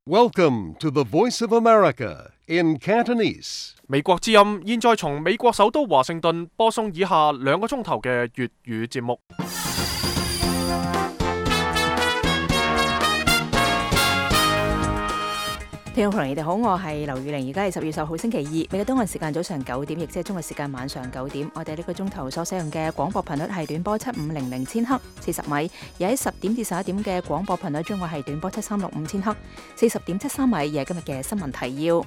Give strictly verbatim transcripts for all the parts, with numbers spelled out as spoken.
Welcome to the Voice of America in Cantonese. 美國之音現在從美國首都華盛頓播送以下兩個鐘頭嘅粵語節目。 聽眾朋友，你哋好，我係劉宇玲，而家係十月十號星期二，美國東岸時間早上九點，亦即係中國時間晚上九點。我哋呢個鐘頭所使用嘅廣播頻率係短波七五零零千赫四十米，而喺十點至十一點嘅廣播頻率將會係短波七三六五千赫四十點七三米。而係今日嘅新聞提要。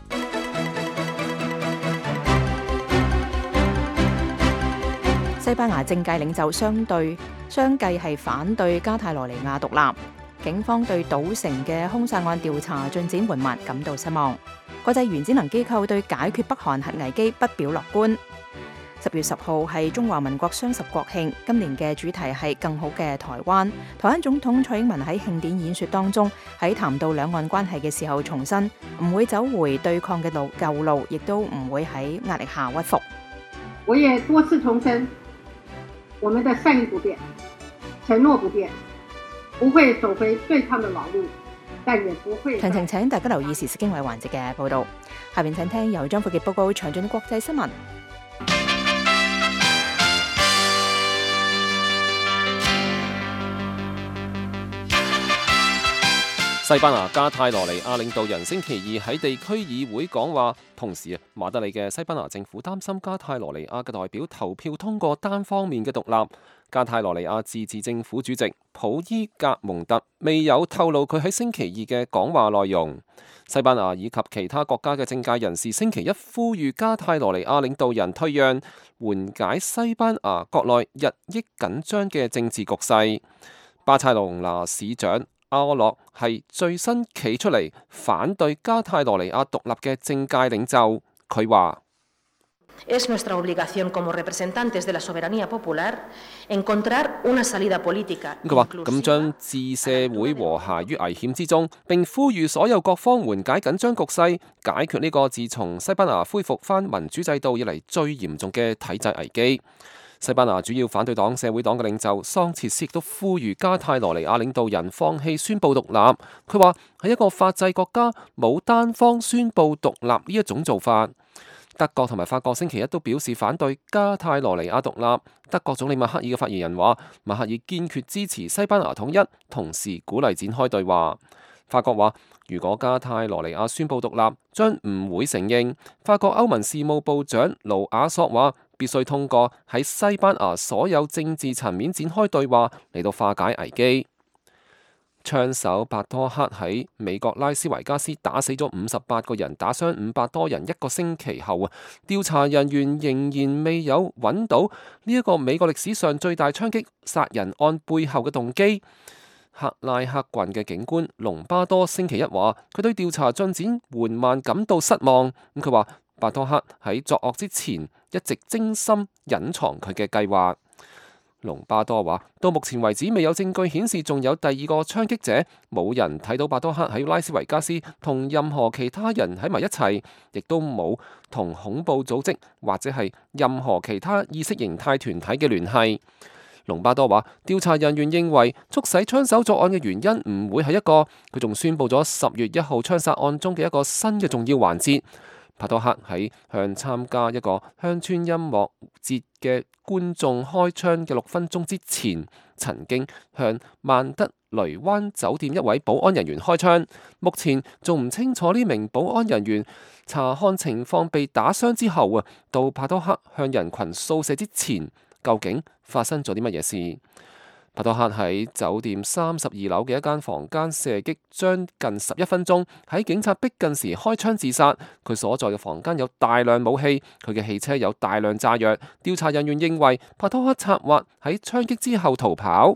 西班牙政界領袖相對相繼係反對加泰羅尼亞獨立。警方對賭城嘅兇殺案調查進展緩慢感到失望。國際原子能機構對解決北韓核危機不表樂觀。十月十號係中華民國雙十國慶，今年嘅主題係更好嘅台灣。台灣總統蔡英文喺慶典演說當中，喺談到兩岸關係嘅時候重申，唔會走回對抗嘅路舊路，亦都唔會喺壓力下屈服。 我也多次重申，我們的善意不變，承諾不變。不會走回對抗的老路，但也不會。 詳情請大家留意時事經緯環節嘅報導。下邊請聽由張富傑報告詳盡國際新聞。 西班牙加泰羅尼亞領導人星期二喺地區議會講話，同時啊，馬德里嘅西班牙政府擔心加泰羅尼亞嘅代表投票通過單方面嘅獨立。加泰羅尼亞自治政府主席普伊格蒙特未有透露佢喺星期二嘅講話內容。西班牙以及其他國家嘅政界人士星期一呼籲加泰羅尼亞領導人退讓，緩解西班牙國內日益緊張嘅政治局勢。巴塞隆拿市長阿洛係最新企出嚟反對加泰羅尼亞獨立嘅政界領袖，佢話： Es nuestra obligación como representantes de la soberanía popular encontrar una salida política。 佢話咁將置社會和諧於危險之中，並呼籲所有各方緩解緊張局勢，解決呢個自從西班牙恢復返民主制度以嚟最嚴重嘅體制危機。西班牙主要反對黨社會黨嘅領袖桑切斯亦都呼籲加泰羅尼亞領導人放棄宣布獨立。佢話喺一個法制國家冇單方宣布獨立呢一種做法。德國同埋法國星期一都表示反對加泰羅尼亞獨立。德國總理默克爾嘅發言人話，默克爾堅決支持西班牙統一，同時鼓勵展開對話。法國話，如果加泰羅尼亞宣布獨立，將唔會承認。法國歐盟事務部長盧瓦索話，必須通過喺西班牙所有政治層面展開對話嚟到化解危機。槍手白多克喺美國拉斯維加斯打死咗五十八個人，打傷五百多人。一個星期後啊，調查人員仍然未有揾到呢一個美國歷史上最大槍擊殺人案背後嘅動機。克拉克郡嘅警官隆巴多星期一話，佢對調查進展緩慢感到失望。咁佢話，白多克喺作惡之前一直精心隱藏佢嘅計劃。隆巴多話，到目前為止未有證據顯示仲有第二個槍擊者，冇人睇到白多克喺拉斯維加斯同任何其他人喺埋一齊，亦都冇同恐怖組織或者係任何其他意識形態團體嘅聯繫。隆巴多話，調查人員認為促使槍手作案嘅原因唔會係一個，佢仲宣佈咗十月一號槍殺案中嘅一個新嘅重要環節。白多克喺向參加一個鄉村音樂節嘅觀眾開槍嘅六分鐘之前，曾經向曼德雷灣酒店一位保安人員開槍。目前仲唔清楚呢名保安人員查看情況被打傷之後啊，到白多克向人群掃射之前，究竟發生咗啲乜嘢事？白多克喺酒店三十二樓嘅一間房間射擊將近十一分鐘，喺警察逼近時開槍自殺。佢所在嘅房間有大量武器，佢嘅汽車有大量炸藥。調查人員認為白多克策劃喺槍擊之後逃跑。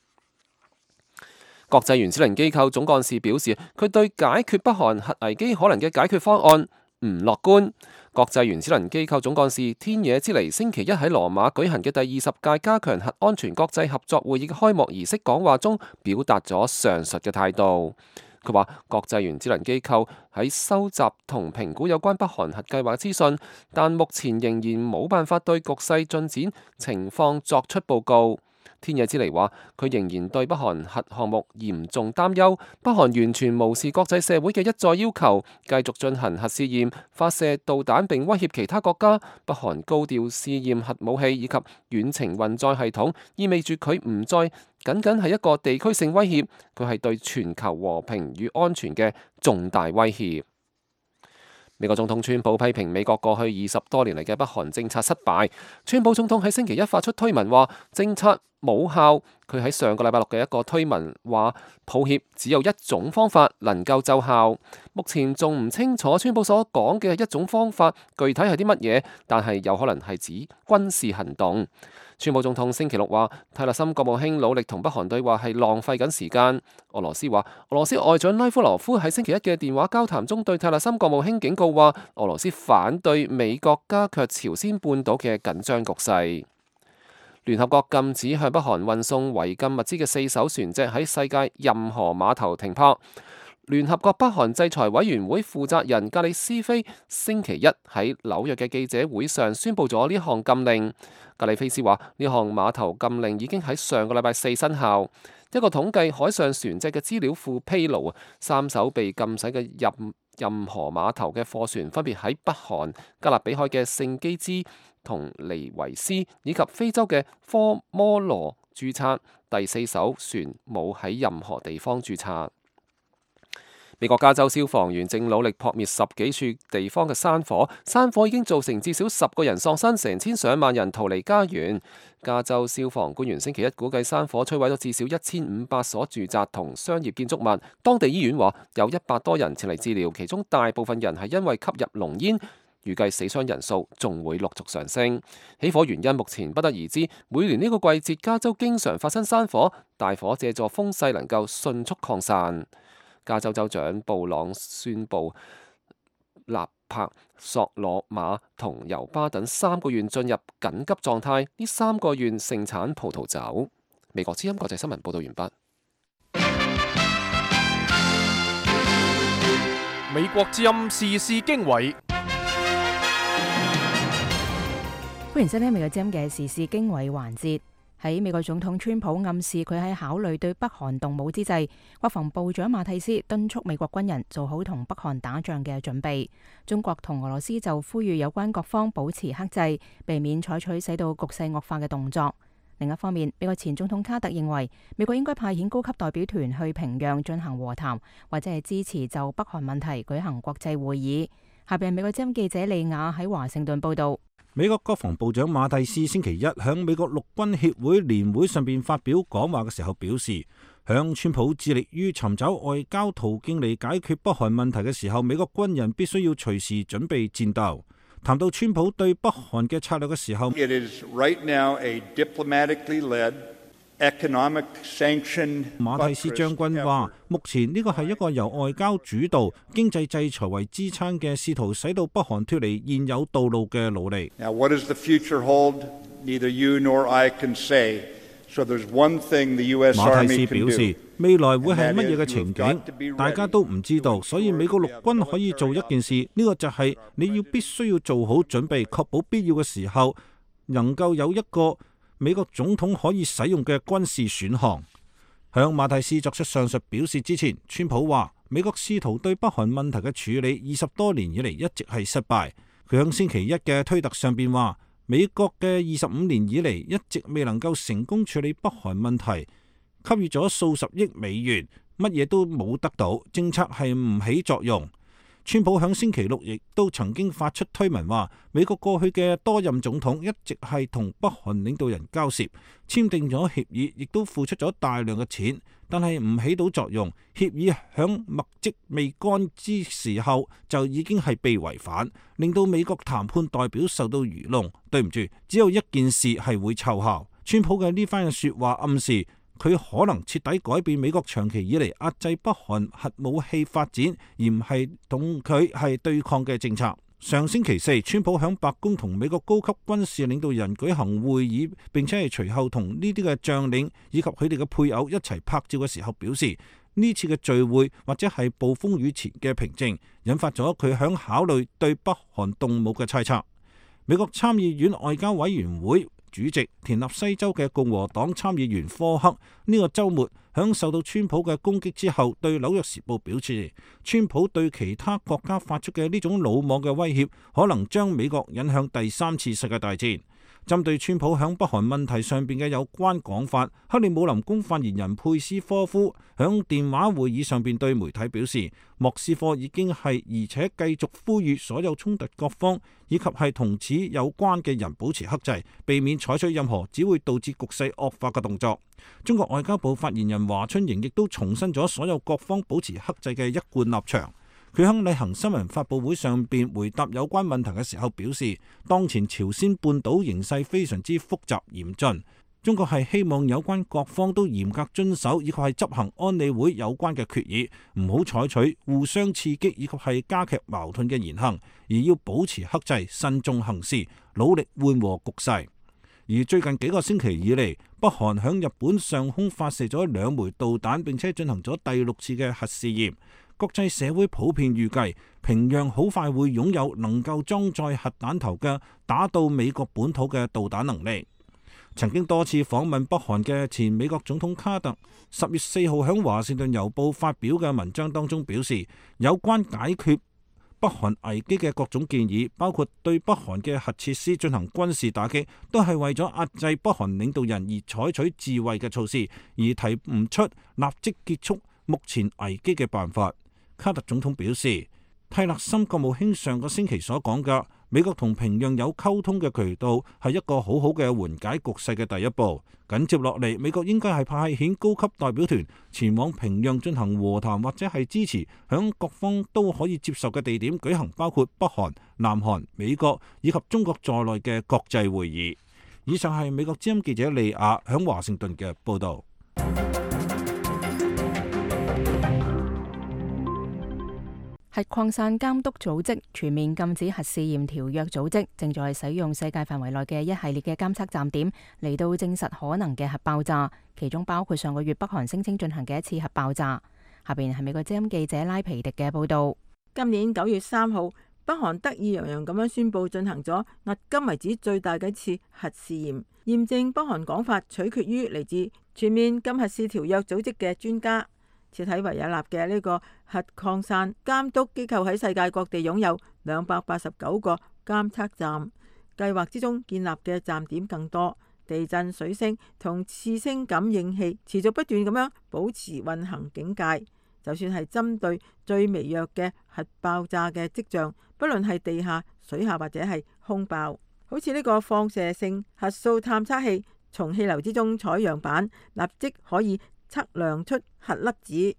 國際原子能機構總幹事表示，佢對解決北韓核危機可能嘅解決方案唔樂觀。國際原子能機構總幹事天野之彌星期一喺羅馬舉行嘅第二十屆加強核安全國際合作會議嘅開幕儀式講話中，表達咗上述嘅態度。佢話國際原子能機構喺收集同評估有關北韓核計劃資訊，但目前仍然冇辦法對局勢進展情況作出報告。 天野之彌話，佢仍然對北韓核項目嚴重擔憂，北韓完全無視國際社會嘅一再要求，繼續進行核試驗、發射導彈並威脅其他國家。北韓高調試驗核武器以及遠程運載系統，意味住佢唔再僅僅係一個地區性威脅，佢係對全球和平與安全嘅重大威脅。美國總統川普批評美國過去二十多年嚟嘅北韓政策失敗。川普總統喺星期一發出推文話政策冇效。佢喺上個禮拜六嘅一個推文話，抱歉，只有一種方法能夠奏效。目前仲唔清楚川普所講嘅一種方法具體係啲乜嘢，但係有可能係指軍事行動。川普總統星期六話，泰勒森國務卿努力同北韓對話係浪費緊時間。俄羅斯話，俄羅斯外長拉夫羅夫喺星期一嘅電話交談中對泰勒森國務卿警告話，俄羅斯反對美國加劇朝鮮半島嘅緊張局勢。聯合國禁止向北韓運送違禁物資嘅四艘船隻喺世界任何碼頭停泊。聯合國北韓制裁委員會負責人格里斯菲星期一喺紐約嘅記者會上宣布咗呢項禁令。格里菲斯話，呢項碼頭禁令已經喺上個禮拜四生效。一個統計海上船隻嘅資料庫披露，三艘被禁駛嘅任任何碼頭嘅貨船分別喺北韓、加勒比海嘅聖基茲同尼維斯以及非洲嘅科摩羅註冊，第四艘船冇喺任何地方註冊。美國加州消防員正努力撲滅十幾處地方嘅山火，山火已經造成至少十個人喪生，成千上萬人逃離家園。加州消防官員星期一估計山火摧毀咗至少一千五百所住宅同商業建築物。當地醫院話有一百多人前嚟治療，其中大部分人係因為吸入濃煙。預計死傷人數仲會陸續上升。起火原因目前不得而知。每年呢個季節，加州經常發生山火，大火借助風勢能夠迅速擴散。加州州長布朗宣布，納帕、索羅馬同尤巴等三個縣進入緊急狀態。呢三個縣盛產葡萄酒。美國之音國際新聞報道完畢。 美國之音時事經緯。 歡迎收聽美國之音嘅時事經緯環節。喺美國總統川普暗示佢喺考慮對北韓動武之際，國防部長馬蒂斯敦促美國軍人做好同北韓打仗嘅準備。中國同俄羅斯就呼籲有關各方保持克制，避免採取使到局勢惡化嘅動作。另一方面，美國前總統卡特認為美國應該派遣高級代表團去平壤進行和談，或者係支持就北韓問題舉行國際會議。下邊美國之音記者利亞喺華盛頓報道。 美國國防部長馬蒂斯星期一響美國陸軍協會年會上邊發表講話嘅時候表示，響川普致力於尋找外交途徑嚟解決北韓問題嘅時候，美國軍人必須要隨時準備戰鬥。談到川普對北韓嘅策略嘅時候， It is right now a diplomatically led economic sanction。 馬蒂斯將軍話，目前呢個係一個由外交主導、經濟制裁為支撐嘅試圖使到北韓脫離現有道路嘅努力。 Now, what does the future hold? Neither you nor I can say. So there's one thing the U S Army can do. 馬蒂斯表示，未來會係乜嘢嘅情景，大家都唔知道，所以美國陸軍可以做一件事，呢個就係你要必須要做好準備，確保必要嘅時候能夠有一個美國總統可以使用嘅軍事選項。向馬蒂斯作出上述表示之前，川普話美國試圖對北韓問題嘅處理二十多年以嚟一直係失敗。佢響星期一嘅推特上邊話，美國嘅二十五年以嚟一直未能夠成功處理北韓問題，給予咗數十億美元，乜嘢都冇得到，政策係唔起作用。川普響星期六亦都曾經發出推文話，美國過去嘅多任總統一直係同北韓領導人交涉，簽訂咗協議，亦都付出咗大量嘅錢，但係唔起到作用。協議響墨跡未乾之時候就已經係被違反，令到美國談判代表受到愚弄。對唔住，只有一件事係會奏效。川普嘅呢番嘅說話暗示，佢可能徹底改變美國長期以嚟壓制北韓核武器發展，而唔係同佢係對抗嘅政策。上星期四，川普響白宮同美國高級軍事領導人舉行會議，並且係隨後同呢啲嘅將領以及佢哋嘅配偶一齊拍照嘅時候表示，呢次嘅聚會或者係暴風雨前嘅平靜，引發咗佢響考慮對北韓動武嘅猜測。美國參議院外交委員會主席、田納西州嘅共和黨參議員科克呢個週末響受到川普嘅攻擊之後，對紐約時報表示，川普對其他國家發出嘅呢種魯莽嘅威脅，可能將美國引向第三次世界大戰。針對川普響北韓問題上邊嘅有關講法，克里姆林宮發言人佩斯科夫響電話會議上邊對媒體表示，莫斯科已經係而且繼續呼籲所有衝突各方以及係同此有關嘅人保持克制，避免採取任何只會導致局勢惡化嘅動作。中國外交部發言人華春瑩亦都重申咗所有各方保持克制嘅一貫立場。佢喺例行新聞發佈會上邊回答有關問題嘅時候表示，當前朝鮮半島形勢非常之複雜嚴峻，中國係希望有關各方都嚴格遵守以及係執行安理會有關嘅決議，唔好採取互相刺激以及係加劇矛盾嘅言行，而要保持克制、慎重行事，努力緩和局勢。而最近幾個星期以嚟，北韓響日本上空發射咗兩枚導彈，並且進行咗第六次嘅核試驗。國際社會普遍預計，平壤好快會擁有能夠裝載核彈頭嘅打到美國本土嘅導彈能力。曾經多次訪問北韓嘅前美國總統卡特，十月四號響華盛頓郵報發表嘅文章當中表示，有關解決北韓危機嘅各種建議，包括對北韓嘅核設施進行軍事打擊，都係為咗壓制北韓領導人而採取自衛嘅措施，而提唔出立即結束目前危機嘅辦法。卡特總統表示，蒂勒森國務卿上個星期所講嘅美國同平壤有溝通嘅渠道係一個好好嘅緩解局勢嘅第一步。緊接落嚟，美國應該係派遣高級代表團前往平壤進行和談，或者係支持響各方都可以接受嘅地點舉行包括北韓、南韓、美國以及中國在內嘅國際會議。以上係美國之音記者利亞響華盛頓嘅報導。 核擴散監督組織全面禁止核試驗條約組織正在使用世界範圍內嘅一系列嘅監測站點嚟到證實可能嘅核爆炸，其中包括上個月北韓聲稱進行嘅一次核爆炸。下邊係美國之音記者拉皮迪嘅報導。 今年九月三號，北韓得意洋洋咁樣宣布進行咗迄今為止最大嘅一次核試驗，驗證北韓講法取決於嚟自全面禁核試條約組織嘅專家。設喺維也納嘅呢個核擴散監督機構喺世界各地擁有兩百八十九個監測站，計劃之中建立嘅站點更多。地震、水聲同次聲感應器持續不斷咁樣保持運行警戒，就算係針對最微弱嘅核爆炸嘅跡象，不論係地下、水下或者係空爆，好似呢個放射性核素探測器從氣流之中採樣板，立即可以測量出核粒子。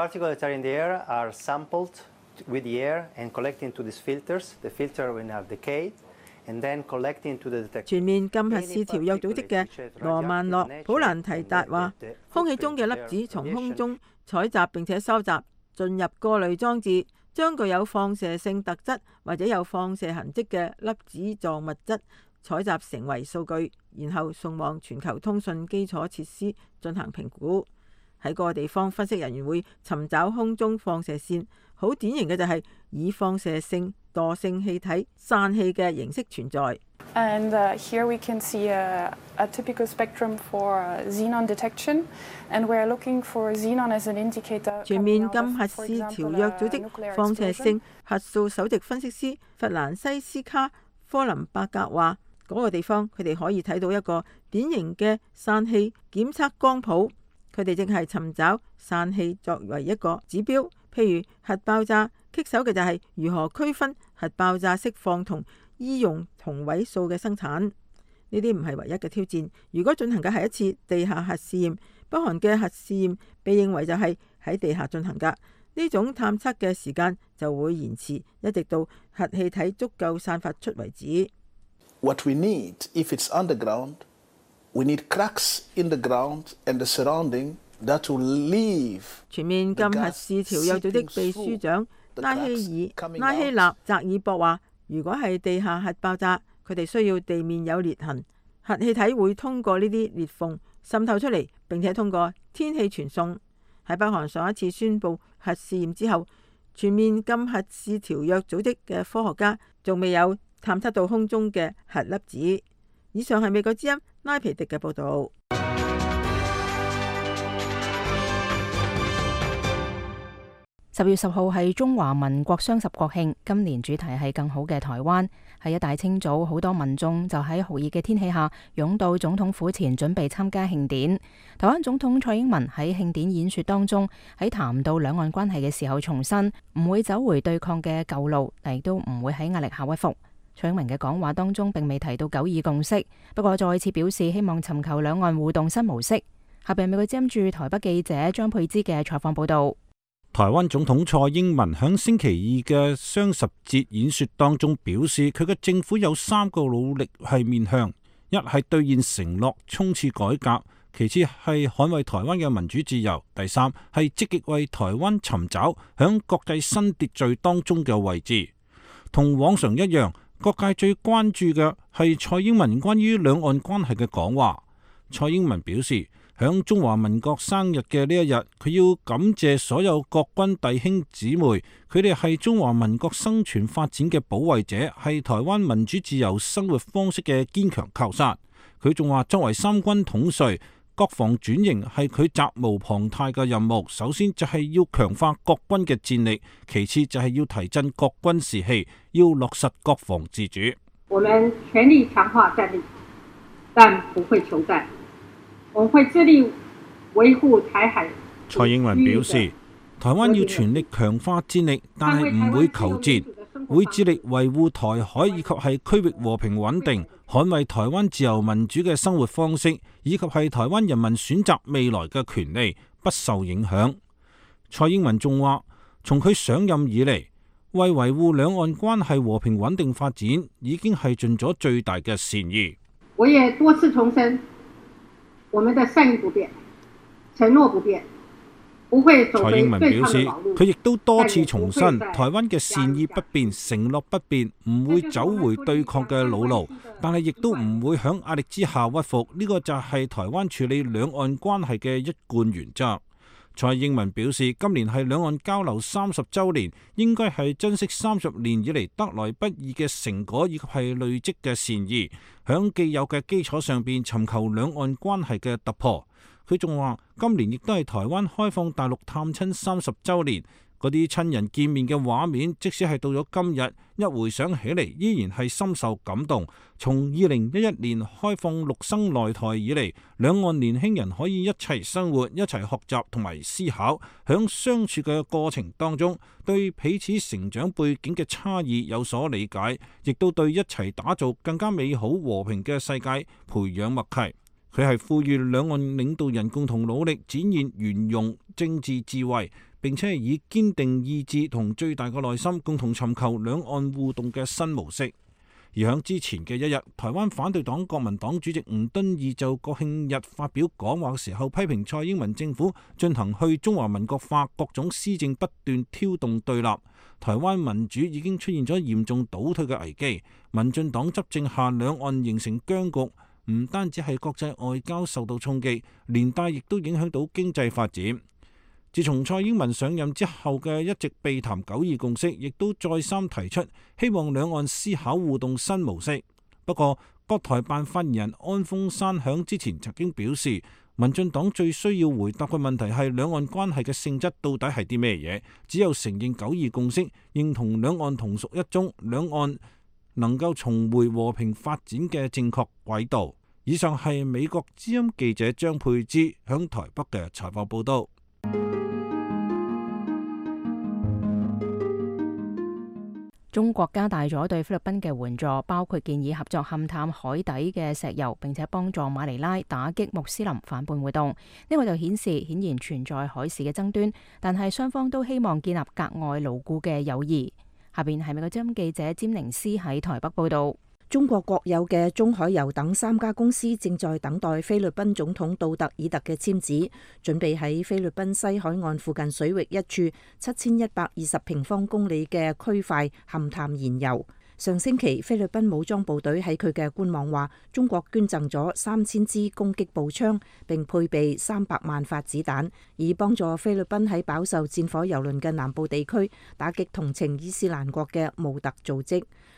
全面禁核試條約組織嘅羅曼諾普蘭提達話，空氣中嘅粒子從空中採集並且收集，進入過濾裝置，將具有放射性特質或者有放射痕跡嘅粒子狀物質採集成為數據，然後送往全球通訊基礎設施進行評估。喺個地方，分析人員會尋找空中放射線，好典型嘅就係以放射性惰性氣體散氣嘅形式存在。 And, uh, here we can see a, a typical spectrum for xenon detection, and we're looking for xenon as an indicator. 全面禁核試條約組織放射性核素首席分析師弗蘭西斯卡科林伯格話，嗰個地方佢哋可以睇到一個典型嘅散氣檢測光譜。佢哋正係尋找散氣作為一個指標，譬如核爆炸棘手嘅就係如何區分核爆炸釋放同醫用同位素嘅生產。呢啲唔係唯一嘅挑戰。如果進行嘅係一次地下核試驗，北韓嘅核試驗被認為就係喺地下進行㗎，呢種探測嘅時間就會延遲，一直到核氣體足夠散發出為止。 What we need, if it's underground, we need cracks in the ground and the surrounding that will leave。全面禁核試條約組織秘書長拉希爾拉希納扎爾博話，如果係地下核爆炸，佢哋需要地面有裂痕，核氣體會通過呢啲裂縫滲透出嚟，並且通過天氣傳送。喺北韓上一次宣布核試驗之後，全面禁核試條約組織嘅科學家仲未有探測到空中嘅核粒子。 以上係美國之音拉皮迪嘅報導。 十月十號係中華民國雙十國慶，今年主題係更好嘅台灣。喺一大清早，好多民眾就喺酷熱嘅天氣下湧到總統府前準備參加慶典。台灣總統蔡英文喺慶典演說當中，喺談到兩岸關係嘅時候重申，唔會走回對抗嘅舊路，但亦都唔會喺壓力下屈服。蔡英文嘅講話當中並未提到九二共識，不過再次表示希望尋求兩岸互動新模式。下邊美國之音駐台北記者張佩芝嘅採訪報道。 台灣總統蔡英文響星期二嘅雙十節演說當中表示，佢嘅政府有三個努力係面向：一係兌現承諾，衝刺改革；其次係捍衛台灣嘅民主自由；第三係積極為台灣尋找響國際新秩序當中嘅位置。同往常一樣，各界最關注嘅係蔡英文關於兩岸關係嘅講話。蔡英文表示，響中華民國生日嘅呢一日，佢要感謝所有國軍弟兄姊妹，佢哋係中華民國生存發展嘅保衛者，係台灣民主自由生活方式嘅堅強靠山。佢仲話，作為三軍統帥，國防轉型係佢責無旁貸嘅任務。首先就係要強化國軍嘅戰力，其次就係要提振國軍士氣，要落實國防自主。 我們全力強化戰力，但不會求戰。我們會致力維護台海。 蔡英文表示，台灣要全力強化戰力，但係唔會求戰，會致力維護台海以及係區域和平穩定，捍衛台灣自由民主嘅生活方式，以及係台灣人民選擇未來嘅權利，不受影響。蔡英文仲話，從佢上任以嚟，為維護兩岸關係和平穩定發展，已經係盡咗最大嘅善意。 我也多次重申，我們的善意不變，承諾不變，不會走回對抗的老路。 佢亦都多次重申，台灣嘅善意不變，承諾不變，唔會走回對抗嘅老路，但係亦都唔會響壓力之下屈服。呢個就係台灣處理兩岸關係嘅一貫原則。蔡英文表示，今年係兩岸交流三十週年，應該係珍惜三十年以嚟得來不易嘅成果，以及係累積嘅善意，響既有嘅基礎上邊尋求兩岸關係嘅突破。佢仲話，今年亦都係台灣開放大陸探親三十週年，嗰啲親人見面嘅畫面，即使係到咗今日，一回想起嚟，依然係深受感動。從二零一一年開放陸生來台以嚟，兩岸年輕人可以一齊生活、一齊學習同埋思考，響相處嘅過程當中，對彼此成長背景嘅差異有所理解，亦都對一齊打造更加美好和平嘅世界培養默契。佢係呼籲兩岸領導人共同努力，展現圓融政治智慧，並且係以堅定意志同最大嘅耐心，共同尋求兩岸互動嘅新模式。而響之前嘅一日，台灣反對黨國民黨主席吳敦義就國慶日發表講話嘅時候，批評蔡英文政府進行去中華民國化，各種施政不斷挑動對立，台灣民主已經出現咗嚴重倒退嘅危機。民進黨執政下，兩岸形成僵局，唔單止係國際外交受到衝擊，連帶亦都影響到經濟發展。自從蔡英文上任之後嘅一直避談九二共識，亦都再三提出希望兩岸思考互動新模式。不過，國台辦發言人安峰山響之前曾經表示，民進黨最需要回答嘅問題係兩岸關係嘅性質到底係啲咩嘢？只有承認九二共識，認同兩岸同屬一中，兩岸能夠重回和平發展嘅正確軌道。以上係美國之音記者張佩芝響台北嘅採訪報道。 中國加大咗對菲律賓嘅援助，包括建議合作勘探海底嘅石油，並且幫助馬尼拉打擊穆斯林反叛活動。呢個就顯示顯然存在海事嘅爭端，但係雙方都希望建立格外牢固嘅友誼。下邊係美國之音記者詹寧斯喺台北報道。 中國國有嘅中海油等三家公司正在等待菲律賓總統杜特爾特嘅簽字，準備喺菲律賓西海岸附近水域一處七千一百二十平方公里嘅區塊勘探燃油。上星期，菲律賓武裝部隊喺佢嘅官網話，中國捐贈咗三千支攻擊步槍，並配備三百萬發子彈，以幫助菲律賓喺飽受戰火蹂躪嘅南部地區打擊同情伊斯蘭國嘅穆特組織。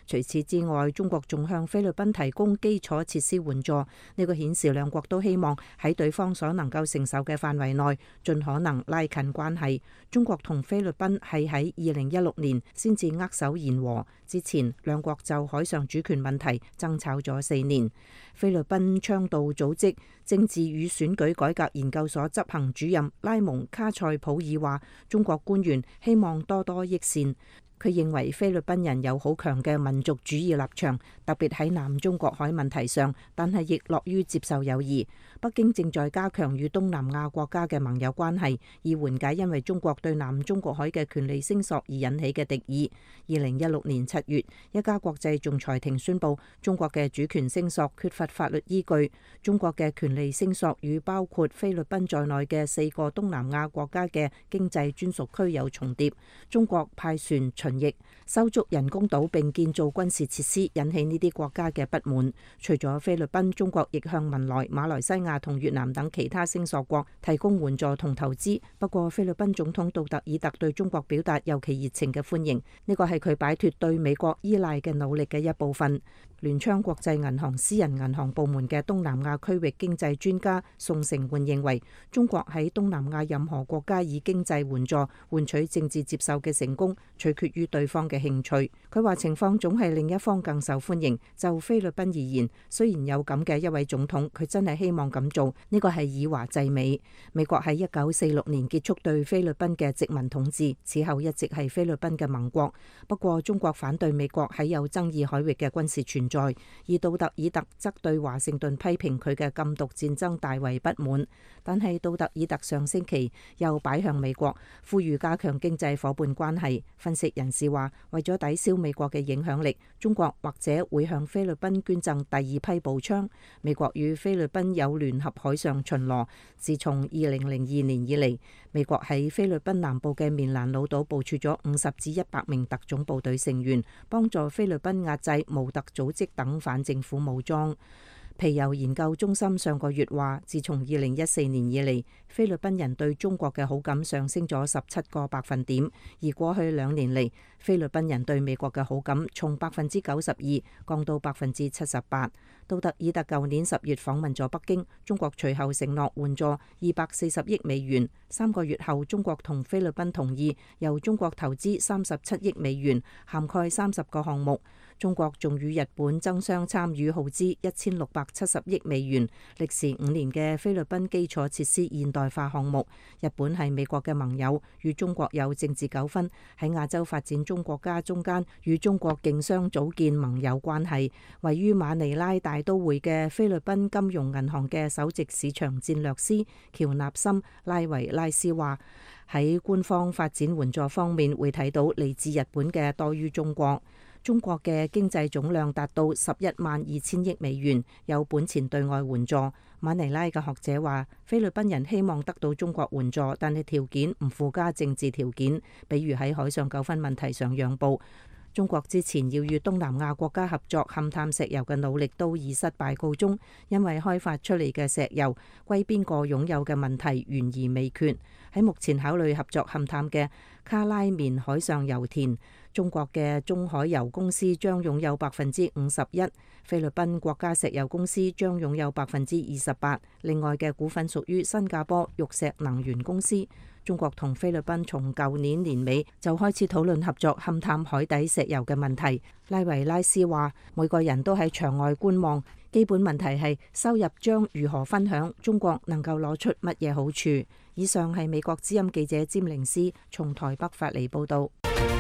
除此之外，中國仲向菲律賓提供基礎設施援助。呢個顯示兩國都希望喺對方所能夠承受嘅範圍內，盡可能拉近關係。中國同菲律賓係喺二零一六年先至握手言和，之前兩國就海上主權問題爭吵咗四年。菲律賓倡導組織政治與選舉改革研究所執行主任拉蒙卡塞普爾話，中國官員希望多多益善。佢認為菲律賓人有好強嘅民族主義立場，特別喺南中國海問題上，但係亦樂於接受友誼。北京正在加強與東南亞國家嘅盟友關係，以緩解因為中國對南中國海嘅權利聲索而引起嘅敵意。二零一六年七月，一家國際仲裁庭宣布，中國嘅主權聲索缺乏法律依據。中國嘅權利聲索與包括菲律賓在內嘅四個東南亞國家嘅經濟專屬區有重疊。中國派船巡弋、修築人工島並建造軍事設施，引起呢啲國家嘅不滿。除咗菲律賓，中國亦向文萊、馬來西亞同越南等其他聲索國提供援助同投資。不過，菲律賓總統杜特爾特對中國表達尤其熱情嘅歡迎，呢個係佢擺脫對美國依賴嘅努力嘅一部分。聯昌國際銀行私人銀行部門嘅東南亞區域經濟專家宋成煥認為，中國喺東南亞任何國家以經濟援助換取政治接受嘅成功，取決於對方嘅興趣。佢話情況總係另一方更受歡迎。就菲律賓而言，雖然有咁嘅一位總統，佢真係希望咁做，呢個係以華制美。美國喺一九四六年結束對菲律賓嘅殖民統治，此後一直係菲律賓嘅盟國。不過中國反對美國喺有爭議海域嘅軍事存在，而杜特爾特則對華盛頓批評佢嘅禁毒戰爭大為不滿。但係杜特爾特上星期又擺向美國，呼籲加強經濟夥伴關係。分析人士話，為咗抵消美國嘅影響力，中國或者會向菲律賓捐贈第二批步槍。美國與菲律賓有聯合海上巡邏，自從二零零二年以嚟，美國喺菲律賓南部嘅棉蘭老島部署咗五十至一百名特種部隊成員，幫助菲律賓壓制無特組織等反政府武裝。皮尤研究中心上個月話，自從二零一四年以嚟，菲律賓人對中國嘅好感上升咗十七個百分點，而過去兩年嚟，菲律賓人對美國嘅好感從百分之九十二降到百分之七十八。杜特爾特舊年十月訪問咗北京，中國隨後承諾援助二百四十億美元。三個月後，中國同菲律賓同意由中國投資三十七億美元，涵蓋三十個項目。中國仲與日本爭相參與耗資一千六百七十億美元、歷時五年嘅菲律賓基礎設施現代化項目。日本係美國嘅盟友，與中國有政治糾紛，喺亞洲發展中國家中間與中國競相組建盟友關係。位於馬尼拉大都會嘅菲律賓金融銀行嘅首席市場戰略師喬納森拉維拉斯話，喺官方發展援助方面會睇到嚟自日本嘅多於中國。中國嘅經濟總量達到十一萬二千億美元，有本錢對外援助。馬尼拉嘅學者話，菲律賓人希望得到中國援助，但係條件唔附加政治條件，比如喺海上糾紛問題上讓步。中國之前要與東南亞國家合作勘探石油嘅努力都以失敗告終，因為開發出嚟嘅石油歸邊個擁有嘅問題懸而未決。喺目前考慮合作勘探嘅卡拉棉海上油田，中國嘅中海油公司將擁有百分之五十一，菲律賓國家石油公司將擁有百分之二十八，另外嘅股份屬於新加坡玉石能源公司。中國同菲律賓從舊年年尾就開始討論合作勘探海底石油嘅問題。拉維拉斯話，每個人都喺場外觀望，基本問題係收入將如何分享，中國能夠攞出乜嘢好處。以上係美國之音記者詹玲斯從台北發嚟報道。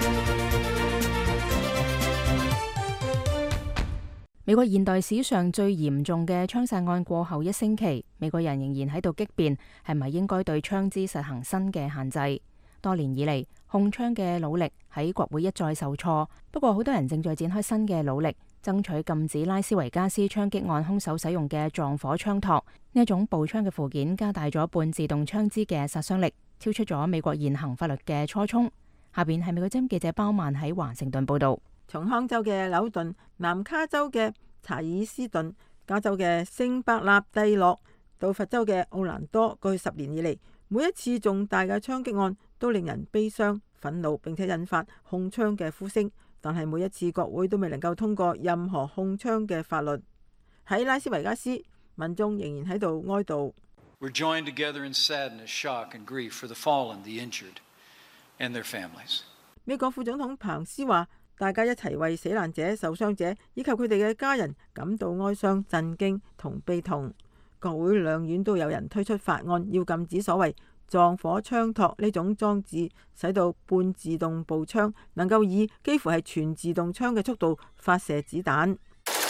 美國現代史上最嚴重嘅槍殺案過後一星期，美國人仍然喺度激辯，係咪應該對槍支實行新嘅限制？多年以嚟，控槍嘅努力喺國會一再受挫。不過，好多人正在展開新嘅努力，爭取禁止拉斯維加斯槍擊案兇手使用嘅撞火槍托。呢一種步槍嘅附件加大咗半自動槍支嘅殺傷力，超出咗美國現行法律嘅初衷。下邊係美國之音記者包曼喺華盛頓報道。 從康州嘅紐頓、南卡州嘅查爾斯頓、加州嘅聖伯納蒂諾到佛州嘅奧蘭多，過去十年以嚟，每一次重大嘅槍擊案都令人悲傷、憤怒，並且引發控槍嘅呼聲。 但係每一次國會都未能夠通過任何控槍嘅法律。喺拉斯維加斯，民眾仍然喺度哀悼。 We're joined together in sadness, shock and grief for the fallen, the injured, and their families. 美國副總統彭斯話：大家一齊為死難者、受傷者以及佢哋嘅家人感到哀傷、震驚同悲痛。國會兩院都有人推出法案，要禁止所謂撞火槍托呢種裝置，使到半自動步槍能夠以幾乎係全自動槍嘅速度發射子彈。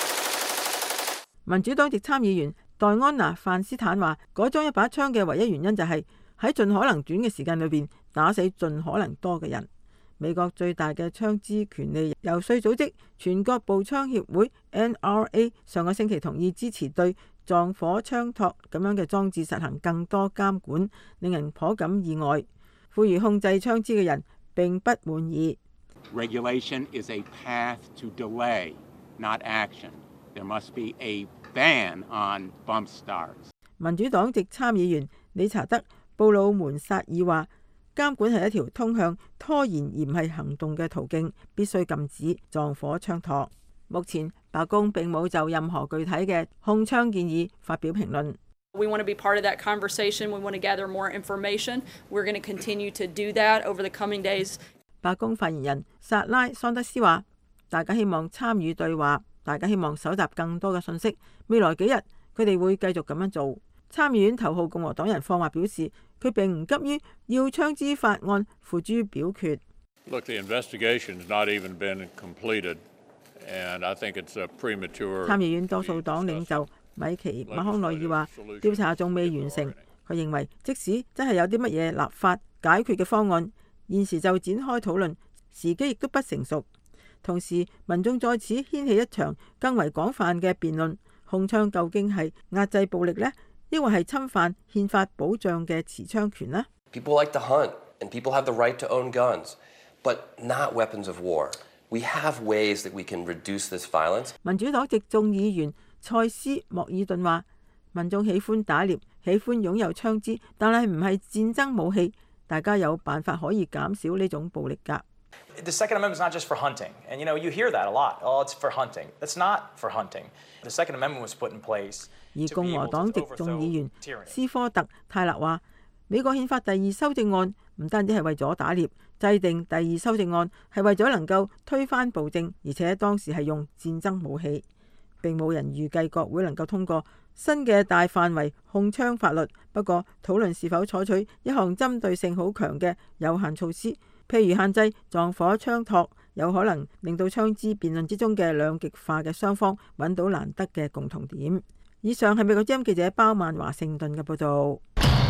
民主黨籍參議員戴安娜·范斯坦話：改裝一把槍嘅唯一原因就係喺盡可能短嘅時間裏邊打死盡可能多嘅人。美國最大嘅槍支權利遊說組織全國步槍協會 N R A 上個星期同意支持對撞火槍托咁樣嘅裝置實行更多監管，令人頗感意外。呼籲控制槍支嘅人並不滿意。 Regulation is a path to delay, not action. There must be a ban on bump stars. 民主黨籍參議員理查德·布魯門薩爾話：監管係一條通向拖延而唔係行動嘅途徑，必須禁止撞火槍托。目前白宮並冇就任何具體嘅控槍建議發表評論。 We want to be part of that conversation. We want to gather more information. We're going to continue to do that over the coming days. 白宮發言人薩拉桑德斯話：大家希望參與對話，大家希望搜集更多嘅信息。未來幾日佢哋會繼續咁樣做。參議院頭號共和黨人霍華表示，佢並唔急於要槍支法案付諸表決。 Look, the investigation has not even been completed, and I think it's a premature. 參議院多數黨領袖米奇馬康內爾話：調查仲未完成。佢認為，即使真係有啲乜嘢立法解決嘅方案，現時就展開討論，時機亦都不成熟。同時，民眾在此掀起一場更為廣泛嘅辯論：控槍究竟係壓制暴力呢？抑或係侵犯憲法保障嘅持槍權呢？ People like to hunt, and people have the right to own guns, but not weapons of war. We have ways that we can reduce this violence. 民主黨籍眾議員塞斯莫爾頓話：民眾喜歡打獵，喜歡擁有槍支，但係唔係戰爭武器。大家有辦法可以減少呢種暴力㗎。 The Second Amendment is not just for hunting, and you know you hear that a lot. Oh, it's for hunting. That's not for hunting. The Second Amendment was put in place. 而共和黨籍眾議員斯科特泰勒話：美國憲法第二修正案唔單止係為咗打獵，制定第二修正案係為咗能夠推翻暴政，而且當時係用戰爭武器。並冇人預計國會能夠通過新嘅大範圍控槍法律。不過討論是否採取一項針對性好強嘅有限措施，譬如限制撞火槍托，有可能令到槍支辯論之中嘅兩極化嘅雙方揾到難得嘅共同點。以上係美國之音記者包曼華盛頓嘅報道。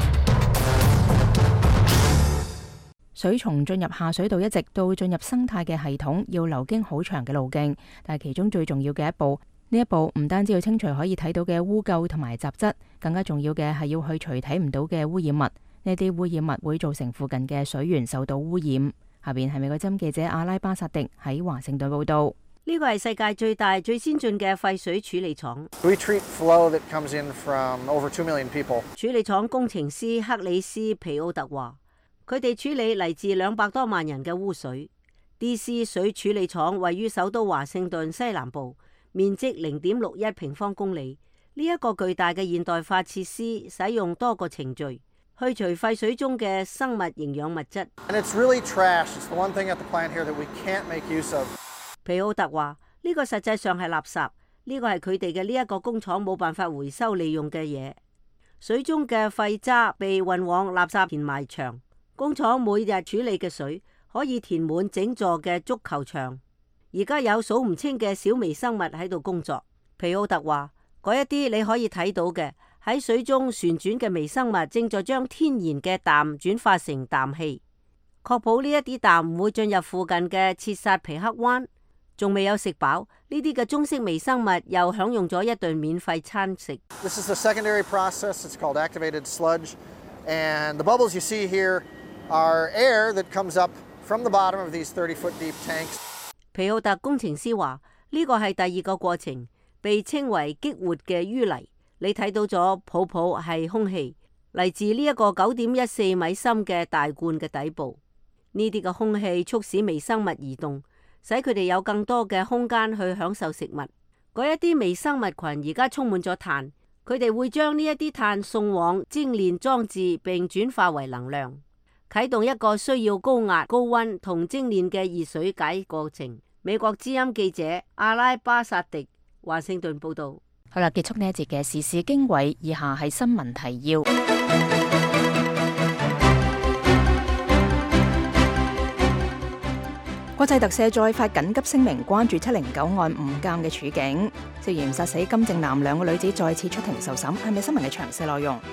水蟲進入下水道一直到進入生態嘅系統，要流經好長嘅路徑，但係其中最重要嘅一步，呢一步唔單止要清除可以睇到嘅污垢同埋雜質，更加重要嘅係要去除睇唔到嘅污染物。呢啲污染物會造成附近嘅水源受到污染。下邊係美國之音記者阿拉巴薩迪喺華盛頓報道。 呢個係世界最大、最先進嘅廢水處理廠。 We treat flow that comes in from over two million people. 處理廠工程師克里斯皮奧特話：佢哋處理嚟自兩百多萬人嘅污水。D C 水處理廠位於首都華盛頓西南部，面積零點六一平方公里。呢、這、一個巨大嘅現代化設施使用多個程序去除廢水中嘅生物營養物質。 And it's really trash. It's the one thing at the plant here that we can't make use of. 皮奧特話：呢、這個實際上係垃圾，呢、這個係佢哋嘅呢一個工廠冇辦法回收利用嘅嘢。水中嘅廢渣被運往垃圾填埋場，工廠每日處理嘅水可以填滿整座嘅足球場。而家有數唔清嘅小微生物喺度工作。皮奧特話：嗰一啲你可以睇到嘅喺水中旋轉嘅微生物正在將天然嘅氮轉化成氮氣，確保呢一啲氮唔會進入附近嘅切薩皮克灣。仲未有食飽，呢啲嘅中式微生物又享用咗一頓免費餐食。 This is the secondary process. It's called activated sludge, and the bubbles you see here are air that comes up from the bottom of these thirty foot deep tanks. 皮奧特工程師話：呢個係第二個過程，被稱為激活嘅淤泥。你睇到咗泡泡係空氣，嚟自呢一個九點一四米深嘅大罐嘅底部。呢啲嘅空氣促使微生物移動， 使佢哋有更多嘅空間去享受食物。嗰一啲微生物群而家充滿咗碳，佢哋會將呢一啲碳送往精煉裝置並轉化為能量，啟動一個需要高壓、高溫同精煉嘅熱水解過程。美國之音記者阿拉巴薩迪華盛頓報道。 好啦，結束呢一節嘅時事經緯，以下係新聞提要。國際特赦再發緊急聲明，關注七零九案誤監嘅處境，涉嫌殺死金正男兩個女子再次出庭受審。係咪新聞嘅詳細內容？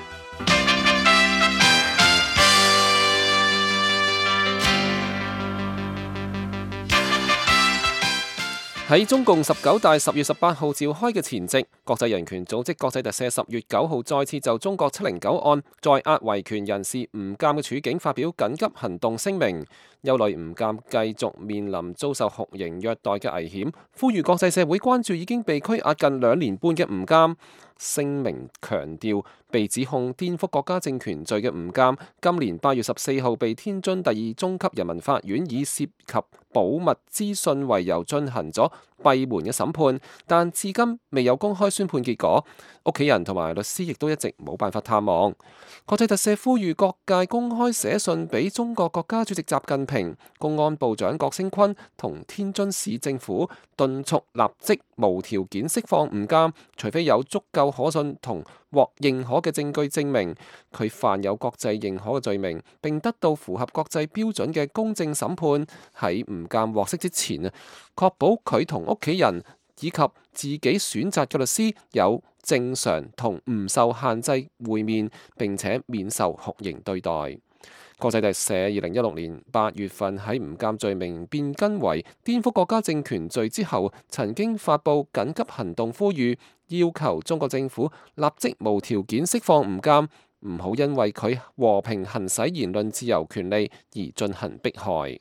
喺中共十九大十月十八號召開嘅前夕，國際人權組織國際特赦十月九號再次就中國七零九案在押維權人士誤監嘅處境發表緊急行動聲明，憂慮誤監繼續面臨遭受酷刑虐待嘅危險，呼籲國際社會關注已經被拘押近兩年半嘅誤監。聲明強調，被指控顛覆國家政權罪嘅誤監，今年八月十四號被天津第二中級人民法院以涉及保密資訊為由進行咗閉門嘅審判，但至今未有公開宣判結果，屋企人同埋律師亦都一直冇辦法探望。國際特赦呼籲各界公開寫信俾中國國家主席習近平、公安部長郭聲琨同天津市政府，敦促立即無條件釋放誤監，除非有足夠可信同獲認可嘅證據證明佢犯有國際認可嘅罪名，並得到符合國際標準嘅公正審判。喺誤監獲釋之前啊，確保佢同屋企人以及自己選擇嘅律師有正常同唔受限制會面，並且免受酷刑對待。國際特赦二零一六年八月份喺誤監罪名變更為顛覆國家政權罪之後，曾經發布緊急行動，呼籲要求中國政府立即無條件釋放誤監，唔好因為佢和平行使言論自由權利而進行迫害。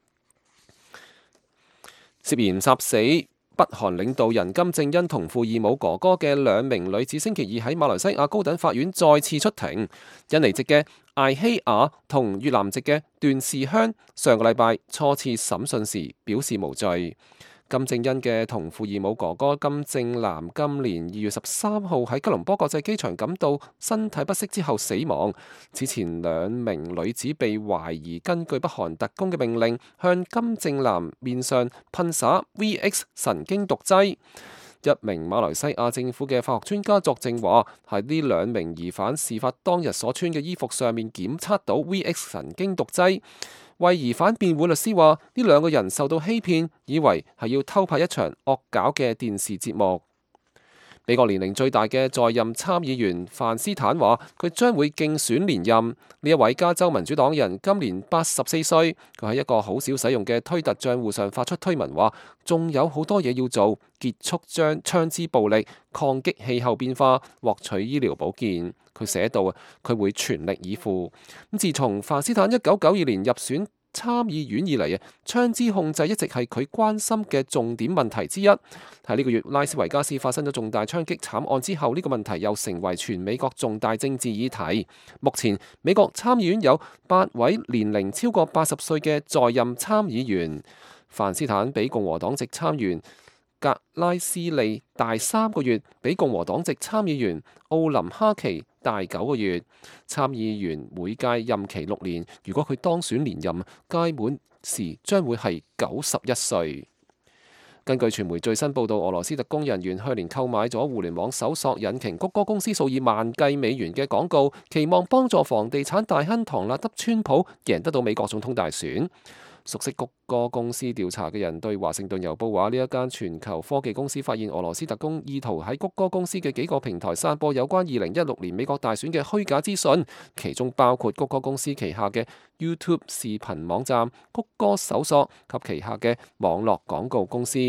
涉嫌殺死北韓領導人金正恩同父異母哥哥嘅兩名女子，星期二喺馬來西亞高等法院再次出庭。印尼籍嘅艾希雅同越南籍嘅段氏香上個禮拜初次審訊時表示無罪。金正恩嘅同父異母哥哥金正男今年二月十三號喺吉隆坡國際機場感到身體不適之後死亡。此前兩名女子被懷疑根據北韓特工嘅命令向金正男面上噴灑 V X 神經毒劑。一名馬來西亞政府嘅化學專家作證話，喺呢兩名疑犯事發當日所穿嘅衣服上面檢測到 V X 神經毒劑。為疑犯辯護律師話，呢兩個人受到欺騙，以為係要偷拍一場惡搞嘅電視節目。美國年齡最大嘅在任參議員范斯坦話，佢將會競選連任。呢一位加州民主黨人今年八十四歲，佢喺一個好少使用嘅推特賬戶上發出推文話，仲有好多嘢要做，結束將槍支暴力、抗擊氣候變化、獲取醫療保健。佢寫到啊，佢會全力以赴。咁自從范斯坦一九九二年入選參議院以嚟啊，槍支控制一直係佢關心嘅重點問題之一。喺呢個月拉斯維加斯發生咗重大槍擊慘案之後，呢個問題又成為全美國重大政治議題。目前美國參議院有八位年齡超過八十歲嘅在任參議員。范斯坦比共和黨籍參議員格拉斯利大三個月，比共和黨籍參議員奧林哈奇大九個月。參議員每屆任期六年，如果佢當選連任，屆滿時將會係九十一歲。根據傳媒最新報導，俄羅斯特工人員去年購買咗互聯網搜索引擎谷歌公司數以萬計美元嘅廣告，期望幫助房地產大亨唐納德川普贏得到美國總統大選。熟悉谷歌公司調查嘅人對華盛頓郵報話，呢一間全球科技公司發現俄羅斯特工意圖喺谷歌公司嘅幾個平台散播有關二零一六年美國大選嘅虛假資訊，其中包括谷歌公司旗下嘅 YouTube 視頻網站、谷歌搜索及旗下嘅網絡廣告公司。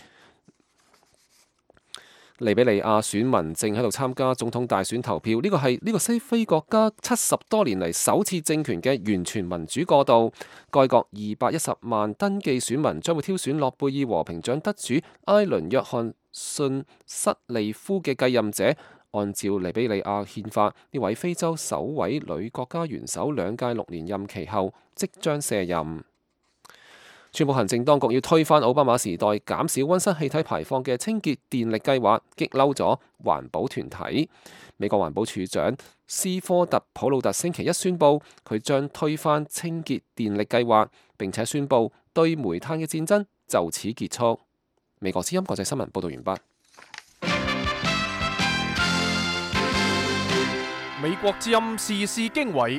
利比里亞選民正喺度參加總統大選投票，呢個係呢個西非國家七十多年嚟首次政權嘅完全民主過渡。該國二百一十萬登記選民將會挑選諾貝爾和平獎得主埃倫約翰遜瑟利夫嘅繼任者。按照利比里亞憲法，呢位非洲首位女國家元首兩屆六年任期後即將卸任。 川普行政當局要推翻奧巴馬時代減少溫室氣體排放嘅清潔電力計劃，激嬲咗環保團體。美國環保署長斯科特普魯特星期一宣布，佢將推翻清潔電力計劃，並且宣布對煤炭嘅戰爭就此結束。美國之音國際新聞報道完畢。 美國之音時事經緯。